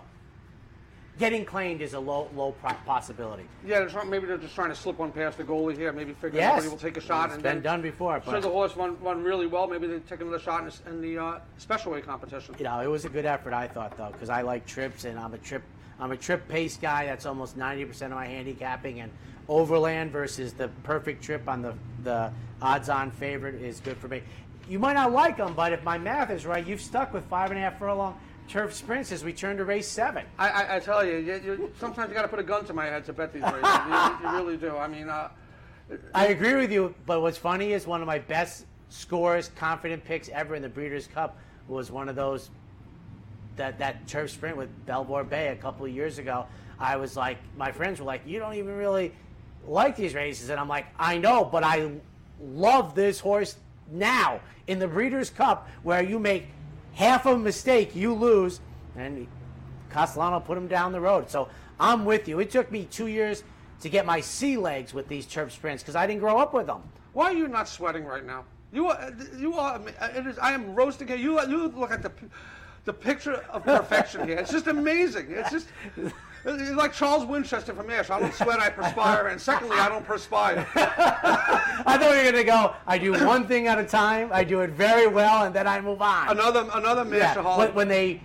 getting claimed is a low low possibility. Yeah, they're trying, maybe they're just trying to slip one past the goalie here. Maybe figure yes. somebody will take a shot. It's and been then done before. Sure, the horse won, won really well. Maybe they take another shot in, in the uh, special weight competition. You know, it was a good effort, I thought, though, because I like trips, and I'm a trip I'm a trip pace guy. That's almost ninety percent of my handicapping, and overland versus the perfect trip on the the odds-on favorite is good for me. You might not like them, but if my math is right, you've stuck with five and a half furlong turf sprints as we turn to race seven. I, I, I tell you, you, you, sometimes you got to put a gun to my head to bet these races. you, you really do. I mean, uh, I agree with you. But what's funny is one of my best scores, confident picks ever in the Breeders' Cup was one of those that that turf sprint with Belvoir Bay a couple of years ago. I was like, my friends were like, you don't even really like these races, and I'm like, I know, but I love this horse now in the Breeders' Cup where you make half a mistake, you lose, and Castellano put him down the road. So I'm with you. It took me two years to get my sea legs with these turf sprints because I didn't grow up with them. Why are you not sweating right now? You are. You are. It is. I am roasting here. You. You look at the, the picture of perfection here. It's just amazing. It's just. It's like Charles Winchester from MASH. I don't sweat, I perspire, and secondly, I don't perspire. I thought you were going to go, I do one thing at a time, I do it very well, and then I move on. Another another MASH. Yeah. When, when they,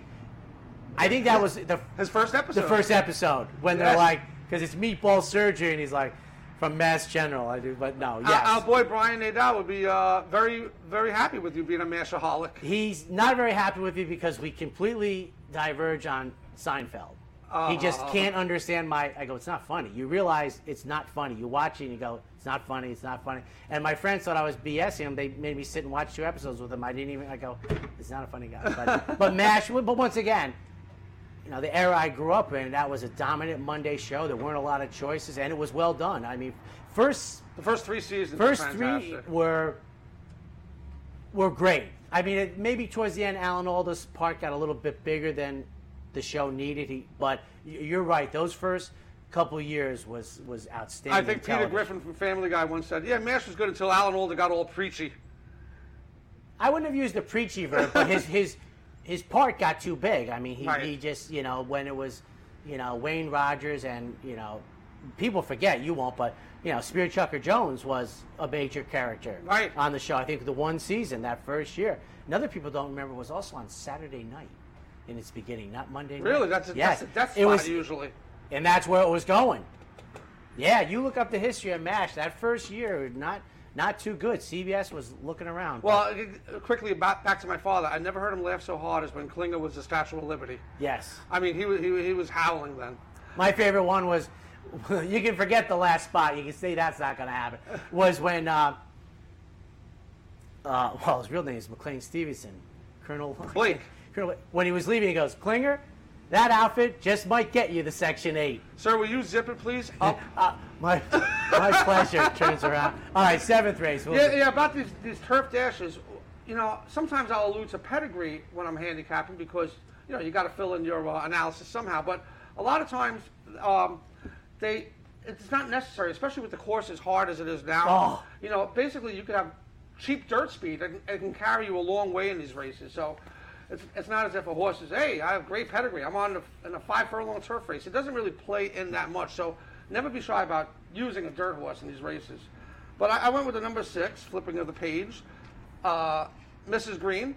I think that was the his first episode. The first episode, when yes. they're like, because it's meatball surgery, and he's like, from Mass General, I do, but no, yes. Our, our boy Brian Nadal would be uh, very, very happy with you being a MASHaholic. He's not very happy with you because we completely diverge on Seinfeld. He just can't understand my. I go, it's not funny. You realize it's not funny. You watch it and you go, it's not funny. It's not funny. And my friends thought I was BSing him. They made me sit and watch two episodes with him. I didn't even. I go, it's not a funny guy. But, but MASH. But once again, you know, the era I grew up in, that was a dominant Monday show. There weren't a lot of choices, and it was well done. I mean, first the first three seasons. First were three were were great. I mean, it, maybe towards the end, Alan Alda's part got a little bit bigger than the show needed. He, but you're right; those first couple years was was outstanding. I think Peter Griffin from Family Guy once said, "Yeah, MASH was good until Alan Alda got all preachy." I wouldn't have used the preachy verb, but his his his part got too big. I mean, he Right. he just you know when it was you know Wayne Rogers and you know people forget, you won't, but you know Spear Chucker Jones was a major character Right. on the show. I think the one season that first year. And other people don't remember was also on Saturday night in its beginning, not Monday night. Really, that's a, yes. that's a death it spot was, usually. and that's where it was going. Yeah, you look up the history of MASH. That first year, not not too good. C B S was looking around. Well, uh, quickly back, back to my father. I never heard him laugh so hard as when Klinger was the Statue of Liberty. Yes. I mean, he was he, he was howling then. My favorite one was, you can forget the last spot. You can say that's not going to happen. Was when, uh, uh, well, his real name is McLean Stevenson, Colonel Blake. Colonel, when he was leaving, he goes, Klinger, that outfit just might get you the Section eight. Sir, will you zip it, please? Up. Uh, my my pleasure. Turns around. All right, seventh race. We'll Yeah, yeah. About these these turf dashes, you know, sometimes I'll allude to pedigree when I'm handicapping because you know you got to fill in your uh, analysis somehow. But a lot of times, um, they it's not necessary, especially with the course as hard as it is now. Oh. You know, basically you could have cheap dirt speed and it can carry you a long way in these races. So. It's, it's not as if a horse says, hey, I have great pedigree. I'm on the, in a five furlong turf race. It doesn't really play in that much. So never be shy about using a dirt horse in these races. But I, I went with the number six, flipping of the page, uh, Missus Green.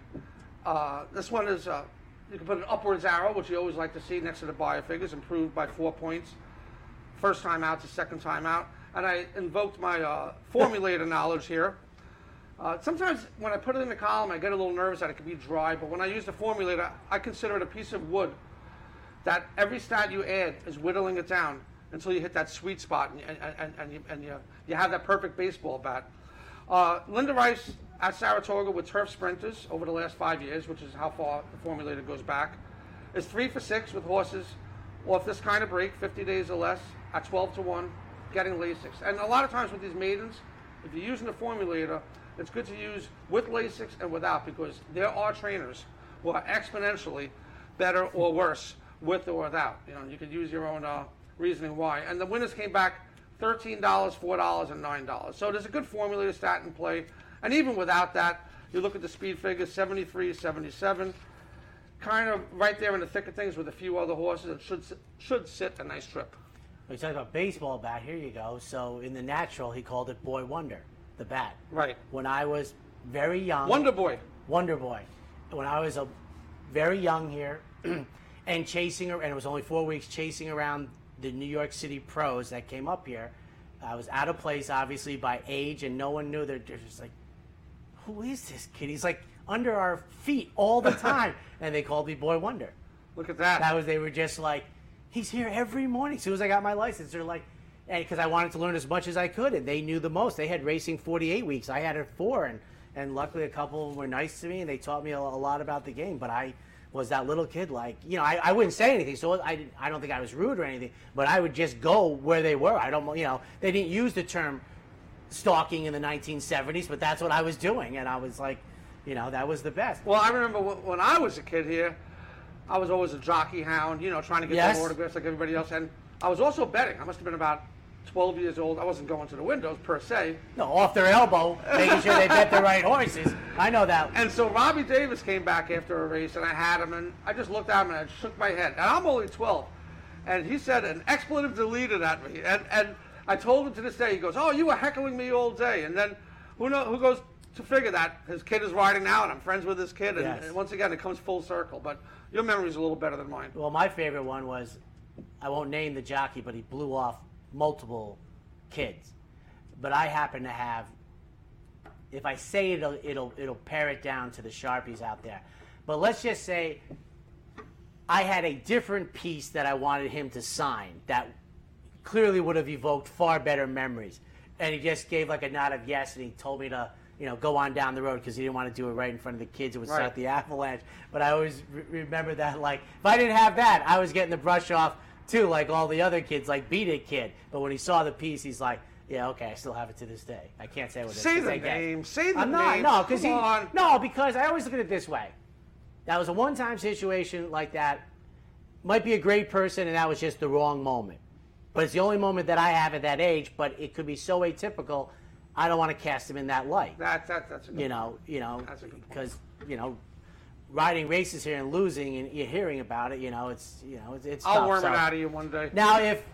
Uh, this one is, uh, you can put an upwards arrow, which you always like to see next to the buyer figures, improved by four points. First time out to second time out. And I invoked my uh, formulator knowledge here. Uh, sometimes when I put it in the column, I get a little nervous that it could be dry, but when I use the formulator, I consider it a piece of wood that every stat you add is whittling it down until you hit that sweet spot and, and, and, and, you, and you, you have that perfect baseball bat. Uh, Linda Rice at Saratoga with turf sprinters over the last five years, which is how far the formulator goes back, is three for six with horses off this kind of break, fifty days or less, at twelve to one, getting Lasix. And a lot of times with these maidens, if you're using the formulator, it's good to use with Lasix and without because there are trainers who are exponentially better or worse with or without. You know, you could use your own uh, reasoning why. And the winners came back thirteen dollars, four dollars, and nine dollars. So there's a good formulator stat in play. And even without that, you look at the speed figures, seventy-three, seventy-seven, kind of right there in the thick of things with a few other horses. It should, should sit a nice trip. We talked about baseball bat. Here you go. So in the natural, he called it Boy Wonder, the bat. Right. When I was very young. Wonder Boy. Wonder Boy. When I was a very young here and chasing, and it was only four weeks chasing around the New York City pros that came up here. I was out of place, obviously, by age, and no one knew. They're just like, who is this kid? He's like under our feet all the time. And they called me Boy Wonder. Look at that. That was, they were just like, he's here every morning. As soon as I got my license, they're like, and because I wanted to learn as much as I could, and they knew the most. They had racing forty-eight weeks. I had it four, and, and luckily a couple of them were nice to me, and they taught me a, a lot about the game. But I was that little kid, like, you know, I, I wouldn't say anything, so I, didn't, I don't think I was rude or anything, but I would just go where they were. I don't, you know, they didn't use the term stalking in the nineteen seventies, but that's what I was doing, and I was like, you know, that was the best. Well, I remember when I was a kid here, I was always a jockey hound, you know, trying to get Yes. some autographs like everybody else. And I was also betting. I must have been about twelve years old. I wasn't going to the windows per se. No, off their elbow, making sure they bet the right horses. I know that. And so Robbie Davis came back after a race, and I had him, and I just looked at him, and I shook my head. And I'm only twelve. And he said an expletive deleted at me. And and I told him to this day, he goes, oh, you were heckling me all day. And then who know, who goes to figure that his kid is riding now, and I'm friends with his kid. And, Yes. and once again, it comes full circle. But your memory's a little better than mine. Well, my favorite one was, I won't name the jockey, but he blew off multiple kids. But I happen to have, if I say it, it'll, it'll, it'll pare it down to the Sharpies out there. But let's just say I had a different piece that I wanted him to sign that clearly would have evoked far better memories. And he just gave like a nod of yes, and he told me to, you know, go on down the road because he didn't want to do it right in front of the kids. It would Right. start the avalanche. But I always re- remember that, like, if I didn't have that, I was getting the brush off too, like all the other kids, like Beat It Kid. But when he saw the piece, he's like, yeah, okay, I still have it to this day. I can't say what it is. Say 'cause the I get- name. Say the I'm not, name. no, because he, Come on. no, because I always look at it this way. That was a one-time situation like that. Might be a great person, and that was just the wrong moment. But it's the only moment that I have at that age. But it could be so atypical, I don't want to cast him in that light. That, that, that's a good You know, you know, That's a good point. because you know, riding races here and losing, and you're hearing about it. You know, it's you know, it's. it's I'll tough, worm so. it out of you one day. Now, if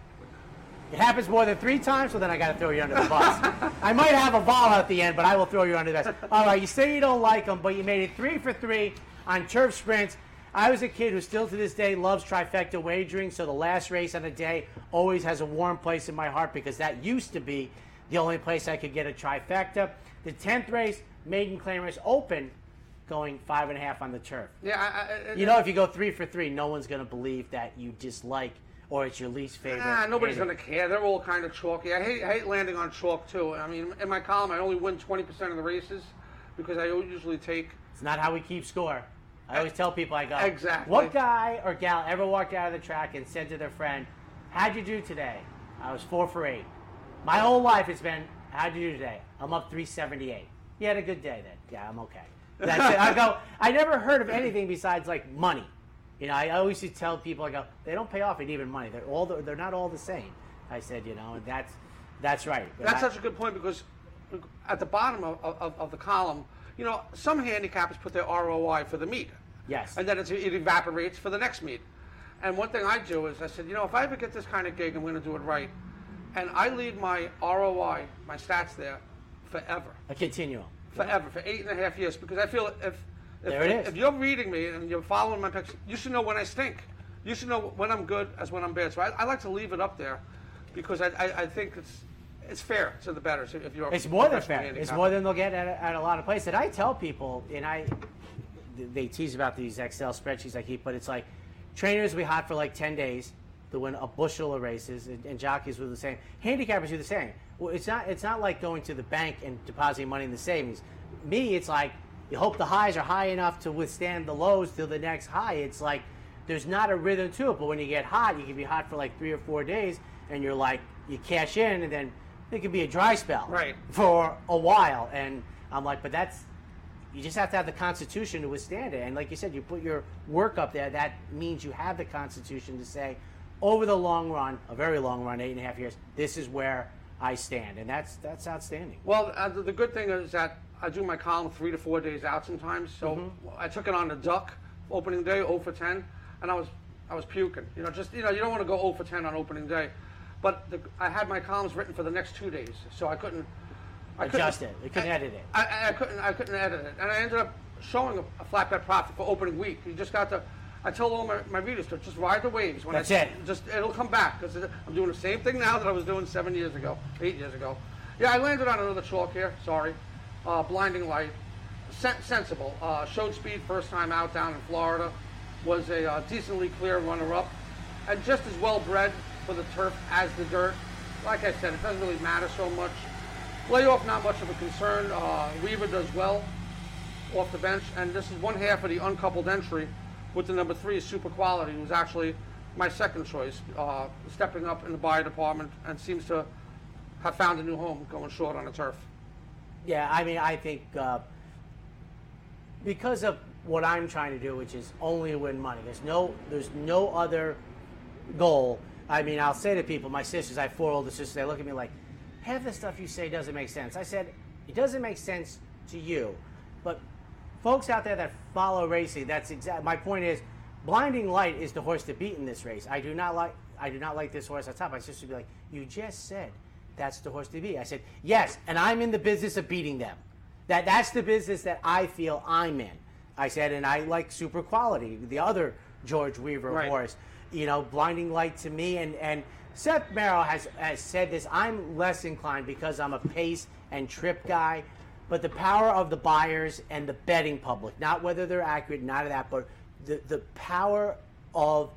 it happens more than three times, well, then I got to throw you under the bus. I might have a ball at the end, but I will throw you under the bus. All right, you say you don't like them, but you made it three for three on turf sprints. I was a kid who still to this day loves trifecta wagering, so the last race of the day always has a warm place in my heart because that used to be the only place I could get a trifecta. The tenth race, Maiden Claimers Open, going five and a half on the turf. Yeah, I, I, You know, if you go three for three, no one's going to believe that you dislike or it's your least favorite. Nah, nobody's Hate it. going to care. They're all kind of chalky. I hate, I hate landing on chalk, too. I mean, in my column, I only win twenty percent of the races because I usually take... It's not how we keep score. I always tell people, I go, Exactly. what guy or gal ever walked out of the track and said to their friend, how'd you do today? I was four for eight. My whole life it's been, how'd you do today? I'm up three seventy-eight. You had a good day then. Yeah, I'm okay. That's it. I go, I never heard of anything besides like money. You know, I always used to tell people, I go, they don't pay off in even money. They're all, the, they're not all the same. I said, you know, and that's, that's right. But That's I- such a good point because at the bottom of, of, of the column, you know, some handicappers put their R O I for the meet. Yes. And then it's, it evaporates for the next meet. And one thing I do is I said, you know, if I ever get this kind of gig, I'm going to do it right. And I leave my R O I, my stats there, forever. a continuum. Forever, for eight and a half years. Because I feel if if, There it is. if you're reading me and you're following my picks, you should know when I stink. You should know when I'm good as when I'm bad. So I, I like to leave it up there because I, I, I think it's it's fair to the bettors if you're. It's more than professional fair. It's handicapper. more than they'll get at, a- at a lot of places. And I tell people, and I, they tease about these Excel spreadsheets I keep, but it's like trainers will be hot for like ten days to win a bushel of races, and, and jockeys will do the same. Handicappers do the same. Well, it's not. It's not like going to the bank and depositing money in the savings. Me, it's like you hope the highs are high enough to withstand the lows till the next high. It's like there's not a rhythm to it. But when you get hot, you can be hot for like three or four days, and you're like you cash in, and then it could be a dry spell Right. for a while. And I'm like, but that's you just have to have the constitution to withstand it. And like you said, you put your work up there. That means you have the constitution to say, over the long run, a very long run, eight and a half years, this is where I stand, and that's that's outstanding. Well, uh, the, the good thing is that I do my column three to four days out sometimes. So Mm-hmm. I took it on the duck opening day, zero for ten, and I was I was puking. You know, just you know, you don't want to go zero for ten on opening day, but the, I had my columns written for the next two days, so I couldn't I couldn't- Adjust it. You couldn't I, edit it. I, I, I couldn't I couldn't edit it, and I ended up showing a, a flat bet profit for opening week. You just got to. I told all my, my readers to just ride the waves. When That's I, it. Just it'll come back because I'm doing the same thing now that I was doing seven years ago, eight years ago. Yeah, I landed on another chalk here. Sorry, uh, blinding light, Sen- sensible. Uh, showed speed first time out down in Florida. Was a uh, decently clear runner-up, and just as well bred for the turf as the dirt. Like I said, it doesn't really matter so much. Layoff not much of a concern. Uh, Weaver does well off the bench, and this is one half of the uncoupled entry with the number three, Super Quality, who's actually my second choice, uh, stepping up in the buy department and seems to have found a new home going short on the turf. Yeah, I mean, I think uh, because of what I'm trying to do, which is only win money. There's no, there's no other goal. I mean, I'll say to people, my sisters, I have four older sisters, they look at me like, half the stuff you say doesn't make sense. I said, it doesn't make sense to you, but folks out there that follow racing, that's exact. My point is, Blinding Light is the horse to beat in this race. I do not like, I do not like this horse on top. My sister would be like, you just said that's the horse to beat. I said, yes, and I'm in the business of beating them. That that's the business that I feel I'm in. I said, and I like Super Quality, the other George Weaver Right. horse. You know, Blinding Light to me, and, and Seth Merrill has, has said this. I'm less inclined because I'm a pace and trip guy, but the power of the buyers and the betting public, not whether they're accurate, not of that, but the, the power of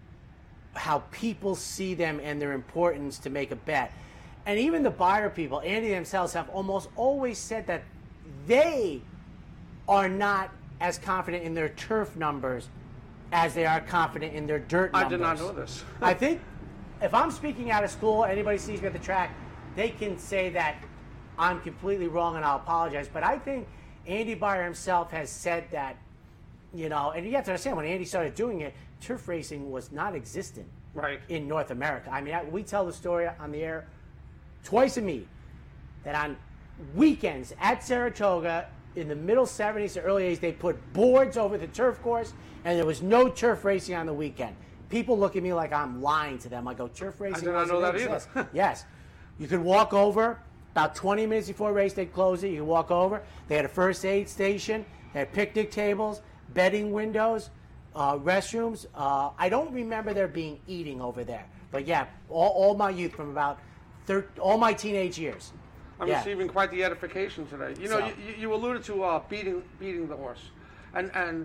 how people see them and their importance to make a bet. And even the buyer people, Andy themselves, have almost always said that they are not as confident in their turf numbers as they are confident in their dirt numbers. I did not know this. I think if I'm speaking out of school, anybody sees me at the track, they can say that I'm completely wrong and I'll apologize. But I think Andy Beyer himself has said that, you know, and you have to understand, when Andy started doing it, turf racing was not existent right. in North America. I mean, I, we tell the story on the air twice a meet that on weekends at Saratoga in the middle seventies to early eighties, they put boards over the turf course, and there was no turf racing on the weekend. People look at me like I'm lying to them. I go, turf racing I did not know that exist. either. Yes. You could walk over about twenty minutes before race day closed it. You could walk over. They had a first aid station. They had picnic tables, bedding windows, uh, restrooms. Uh, I don't remember there being eating over there. But yeah, all, all my youth from about thir- all my teenage years. I'm yeah. receiving quite the edification today. You know, So. you, you alluded to uh, beating beating the horse, and and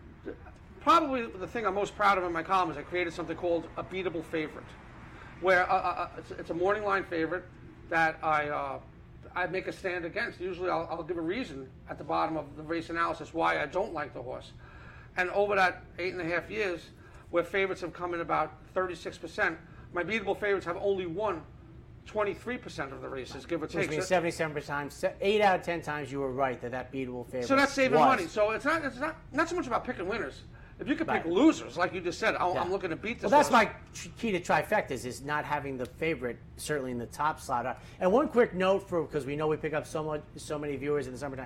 probably the thing I'm most proud of in my column is I created something called a beatable favorite, where uh, uh, it's, it's a morning line favorite that I uh, I make a stand against. Usually, I'll, I'll give a reason at the bottom of the race analysis why I don't like the horse, and over that eight and a half years, where favorites have come in about thirty-six percent, my beatable favorites have only won twenty-three percent of the races, give or Which take. means So- seventy-seven percent, se- eight out of ten times you were right that that beatable favorite So that's saving was. money. So it's not it's not not so much about picking winners. If you could pick Right. losers, like you just said, I'm, Yeah. I'm looking to beat this. Well, that's horse. my tr- key to trifectas is not having the favorite certainly in the top slot. And one quick note for because we know we pick up so much, so many viewers in the summertime.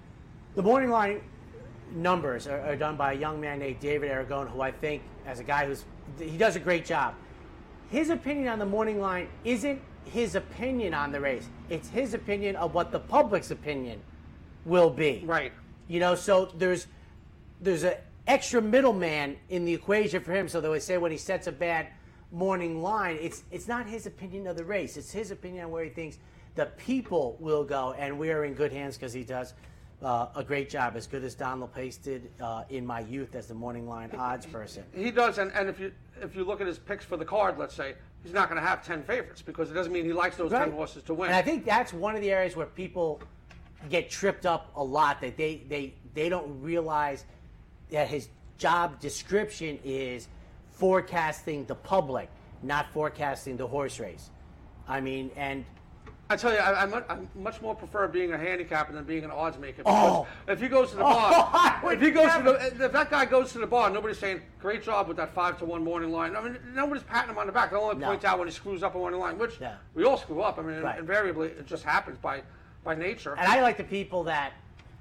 The morning line numbers are, are done by a young man named David Aragon, who I think, as a guy who's he does a great job. His opinion on the morning line isn't his opinion on the race. It's his opinion of what the public's opinion will be. Right. You know, so there's there's an extra middleman in the equation for him. So they would say when he sets a bad morning line, it's it's not his opinion of the race. It's his opinion on where he thinks the people will go. And we are in good hands because he does uh, a great job, as good as Don LePace did uh, in my youth as the morning line odds person. He does, and, and if you if you look at his picks for the card, let's say, he's not going to have ten favorites because it doesn't mean he likes those Right. ten horses to win. And I think that's one of the areas where people get tripped up a lot, that they, they, they don't realize that his job description is forecasting the public, not forecasting the horse race. I mean, and I tell you, I, I, mu- I much more prefer being a handicapper than being an odds maker. Because Oh. if he goes to the Oh, bar, I would if he goes never- to the, if that guy goes to the bar, nobody's saying great job with that five to one morning line. I mean, nobody's patting him on the back. They only No. point out when he screws up a morning line, which Yeah. we all screw up. I mean, Right. invariably it just happens by by nature. And I like the people that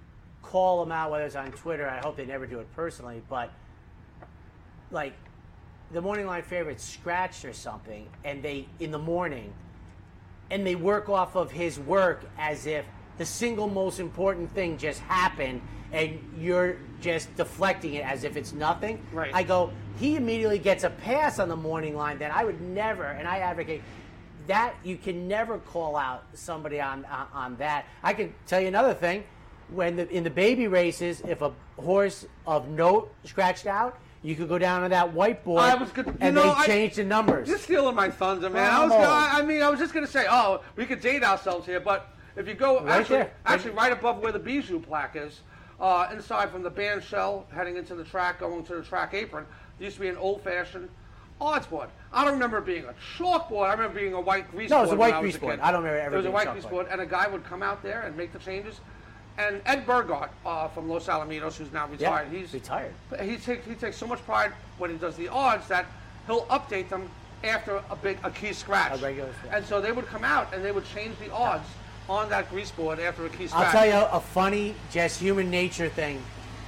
call them out, whether it's on Twitter. I hope they never do it personally, but like the morning line favorite scratched or something, and they in the morning, and they work off of his work as if the single most important thing just happened, and you're just deflecting it as if it's nothing. Right. I go, he immediately gets a pass on the morning line. Then I would never, and I advocate that you can never call out somebody on on, on that. I can tell you another thing: when the, in the baby races, if a horse of note scratched out, you could go down to that whiteboard I was good- you and know, they I- change the numbers. You're stealing my thunder, man. I was, Come gonna, on. I mean, I was just going to say, oh, we could date ourselves here, but if you go Right actually, there. actually right above where the Bijou plaque is, uh, inside from the band shell, heading into the track, going to the track apron, there used to be an old-fashioned odds board. I don't remember it being a chalkboard. I remember being a white grease No, it board. was a when white I was grease a board. kid. I don't remember ever It was a being white chalkboard. grease board, and a guy would come out there and make the changes. And Ed Burgott uh, from Los Alamitos, who's now Yeah, retired, he's retired. He takes he takes so much pride when he does the odds that he'll update them after a big a key scratch. A regular scratch. And so they would come out and they would change the odds on that grease board after a key scratch. I'll tell you a funny, just human nature thing.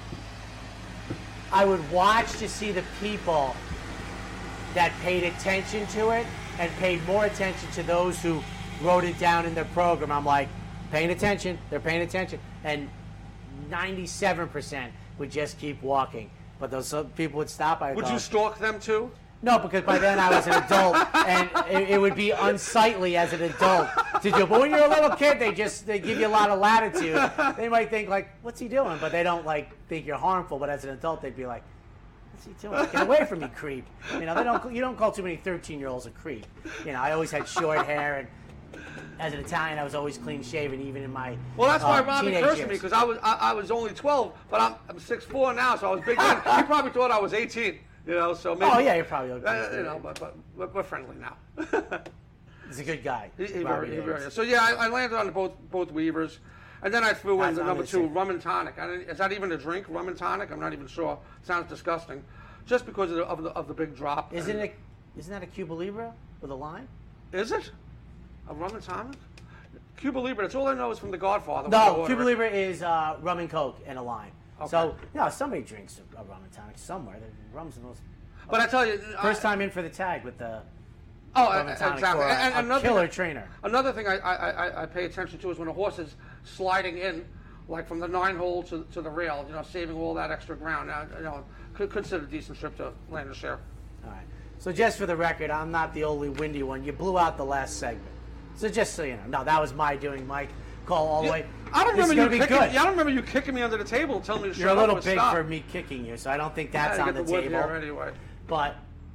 I would watch to see the people that paid attention to it and paid more attention to those who wrote it down in their program. I'm like, paying attention, they're paying attention. And ninety-seven percent would just keep walking. But those some people would stop. I Would go, you stalk them too? No, because by then I was an adult, and it, it would be unsightly as an adult to do. But when you're a little kid, they just they give you a lot of latitude. They might think like, "What's he doing?" But they don't like think you're harmful. But as an adult, they'd be like, What's he doing? Get away from me, creep. You know, they don't. You don't call too many thirteen-year-olds a creep. You know, I always had short hair, and as an Italian, I was always clean-shaven, even in my Well, that's why uh, Robbie teenage cursed years. me, because I was I, I was only twelve, but I'm I'm six foot four now, so I was big then. He probably thought I was eighteen. You know, so maybe. Oh yeah, you're probably okay. Uh, you know, but, but we're, we're friendly now. He's a good guy. He, he Robert very, he Davis. very, so yeah, I, I landed on both both Weavers, and then I threw in That's the what I'm number gonna two, say. rum and tonic. I didn't- is that even a drink, rum and tonic? I'm not even sure. Sounds disgusting, just because of the of the, of the big drop. Isn't And- it? Isn't that a Cuba Libre with a lime? Is it a rum and tonic? Cuba Libre. That's all I know is from The Godfather. when No, I order Cuba it. Libre is uh, rum and Coke and a lime. Okay. So, you know, somebody drinks a, a rum and tonic somewhere. The rum's the most. But I tell you, First I, time in for the tag with the Oh, rum uh, and tonic exactly. for a, And, a and another killer thing, trainer. Another thing I, I, I, I pay attention to is when a horse is sliding in, like from the nine hole to, to the rail, you know, saving all that extra ground. Now, you know, could consider a decent trip to Landishire. All right. So just for the record, I'm not the only windy one. You blew out the last segment. So just so you know, no, that was my doing, Mike. Call all the way. I don't This is remember you gonna be kicking. good. I don't remember you kicking me under the table and telling me to You're shut a little up or big stop. for me kicking you, so I don't think that's I on get the wood table. here anyway. But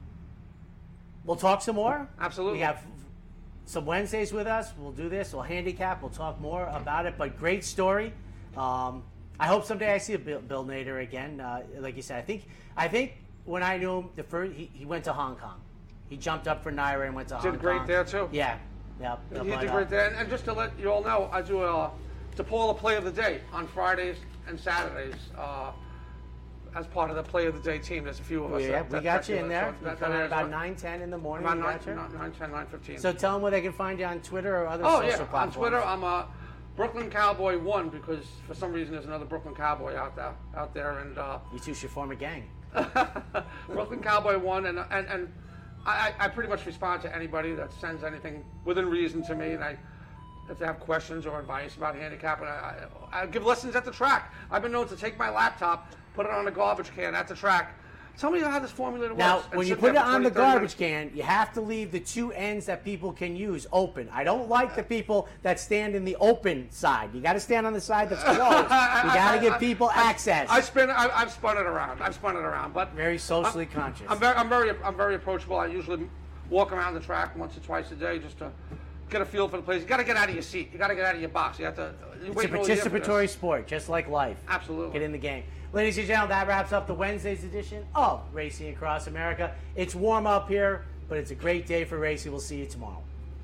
we'll talk some more. Absolutely. We have some Wednesdays with us. We'll do this. We'll handicap. We'll talk more about it. But great story. Um, I hope someday I see a Bill, Bill Nader again. Uh, like you said, I think I think when I knew him, the first he, he went to Hong Kong. He jumped up for Naira and went to Hong Kong. Did great there too. Yeah. Yeah. He but, did uh, great there. And, and just to let you all know, I do a DePaula Play of the Day on Fridays and Saturdays uh, as part of the Play of the Day team. There's a few of us. Yeah, that- we that got check you it in out. there. So You that- come that at is about what- nine ten in the morning. Around We nine, got you. nine, nine, ten, nine fifteen. So tell them where they can find you on Twitter or other Oh social yeah, on platforms. Twitter I'm a Brooklyn Cowboy one because for some reason there's another Brooklyn Cowboy out there, out there, and uh, You two should form a gang. Brooklyn Cowboy one, and and and I, I pretty much respond to anybody that sends anything within reason to me, and I. If they have questions or advice about handicapping, I, I, I give lessons at the track. I've been known to take my laptop, put it on a garbage can at the track. Tell me how this formula works. Now, and when you sit put it there for on the twenty, thirty garbage minutes. can, you have to leave the two ends that people can use open. I don't like the people that stand in the open side. You got to stand on the side that's closed. You got to give people access. I spin. I, I've spun it around. I've spun it around, but Very socially I'm, conscious. I'm very, I'm very, I'm very approachable. I usually walk around the track once or twice a day just to get a feel for the place. You got to get out of your seat. You got to get out of your box. You have to. You It's wait a all year for this. participatory sport, just like life. Absolutely. Get in the game. Ladies and gentlemen, that wraps up the Wednesday's edition of Racing Across America. It's warm up here, but it's a great day for racing. We'll see you tomorrow.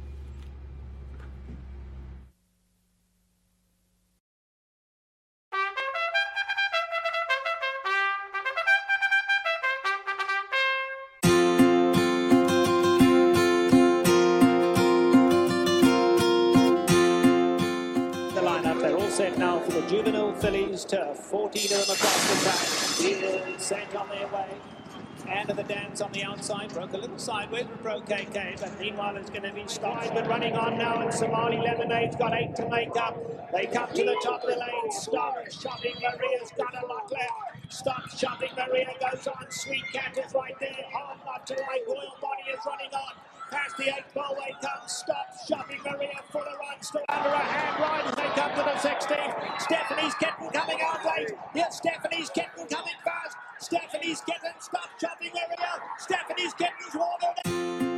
The lineup, they're all set now for the juvenile fillies turf. fourteen of them across the track. Field sent on their way. And of the dance on the outside, broke a little sideways with Pro K K, but meanwhile it's going to be stopped. But running on now, and Somali Lemonade's got eight to make up. They come to the top of the lane. Stop Shopping Maria's got a lot left. Stop Shopping Maria goes on. Sweet Cat is right there. Hard not to right. Royal Body is running on. Past the eight ball, they come. Stop Shopping Maria. Fuller run still under a hand ride as they come to the sixteenth. Stephanie's Kitten coming out late. Yes, Stephanie's Kitten coming fast. Stephanie's Kitten. Stop Shopping Maria. Stephanie's Kitten's watered.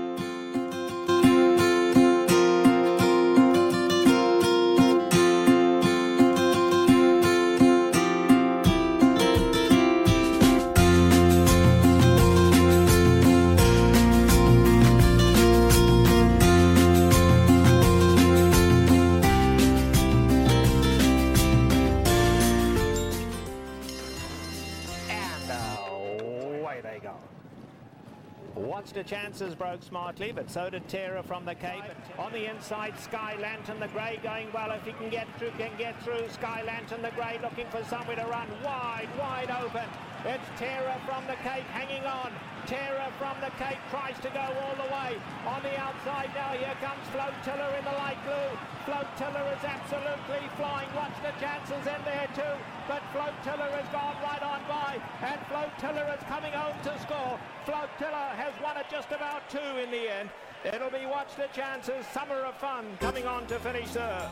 Watched the chances, broke smartly, but so did Terra from the Cape. On the inside, Sky Lantern, the grey going well. If he can get through, can get through. Sky Lantern, the grey, looking for somewhere to run. Wide, wide open. It's Terra from the Cape hanging on. Terra from the Cape tries to go all the way. On the outside now, here comes Flotilla in the light blue. Flotilla is absolutely flying. Watch the chances in there too. But Flotilla has gone right on by. And Flotilla is coming home to score. Flotilla has won it just about two in the end. It'll be Watch the Chances, Summer of Fun, coming on to finish third.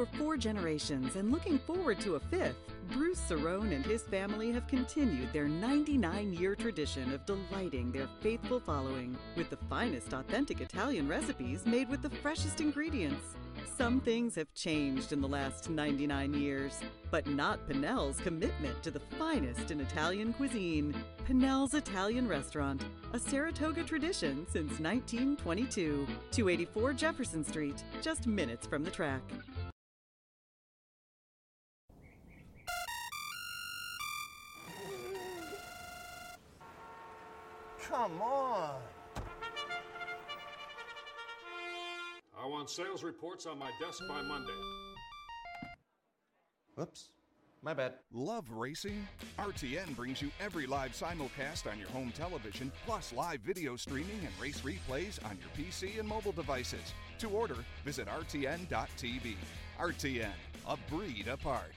For four generations and looking forward to a fifth, Bruce Cerrone and his family have continued their ninety-nine-year tradition of delighting their faithful following with the finest authentic Italian recipes made with the freshest ingredients. Some things have changed in the last ninety-nine years, but not Pinnell's commitment to the finest in Italian cuisine. Pinnell's Italian Restaurant, a Saratoga tradition since nineteen twenty-two. two eighty-four Jefferson Street, just minutes from the track. Come on. I want sales reports on my desk by Monday. Whoops. My bad. Love racing? R T N brings you every live simulcast on your home television, plus live video streaming and race replays on your P C and mobile devices. To order, visit R T N dot T V. R T N, a breed apart.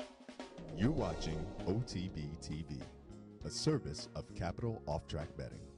You're watching O T B T V, a service of Capital Off Track Betting.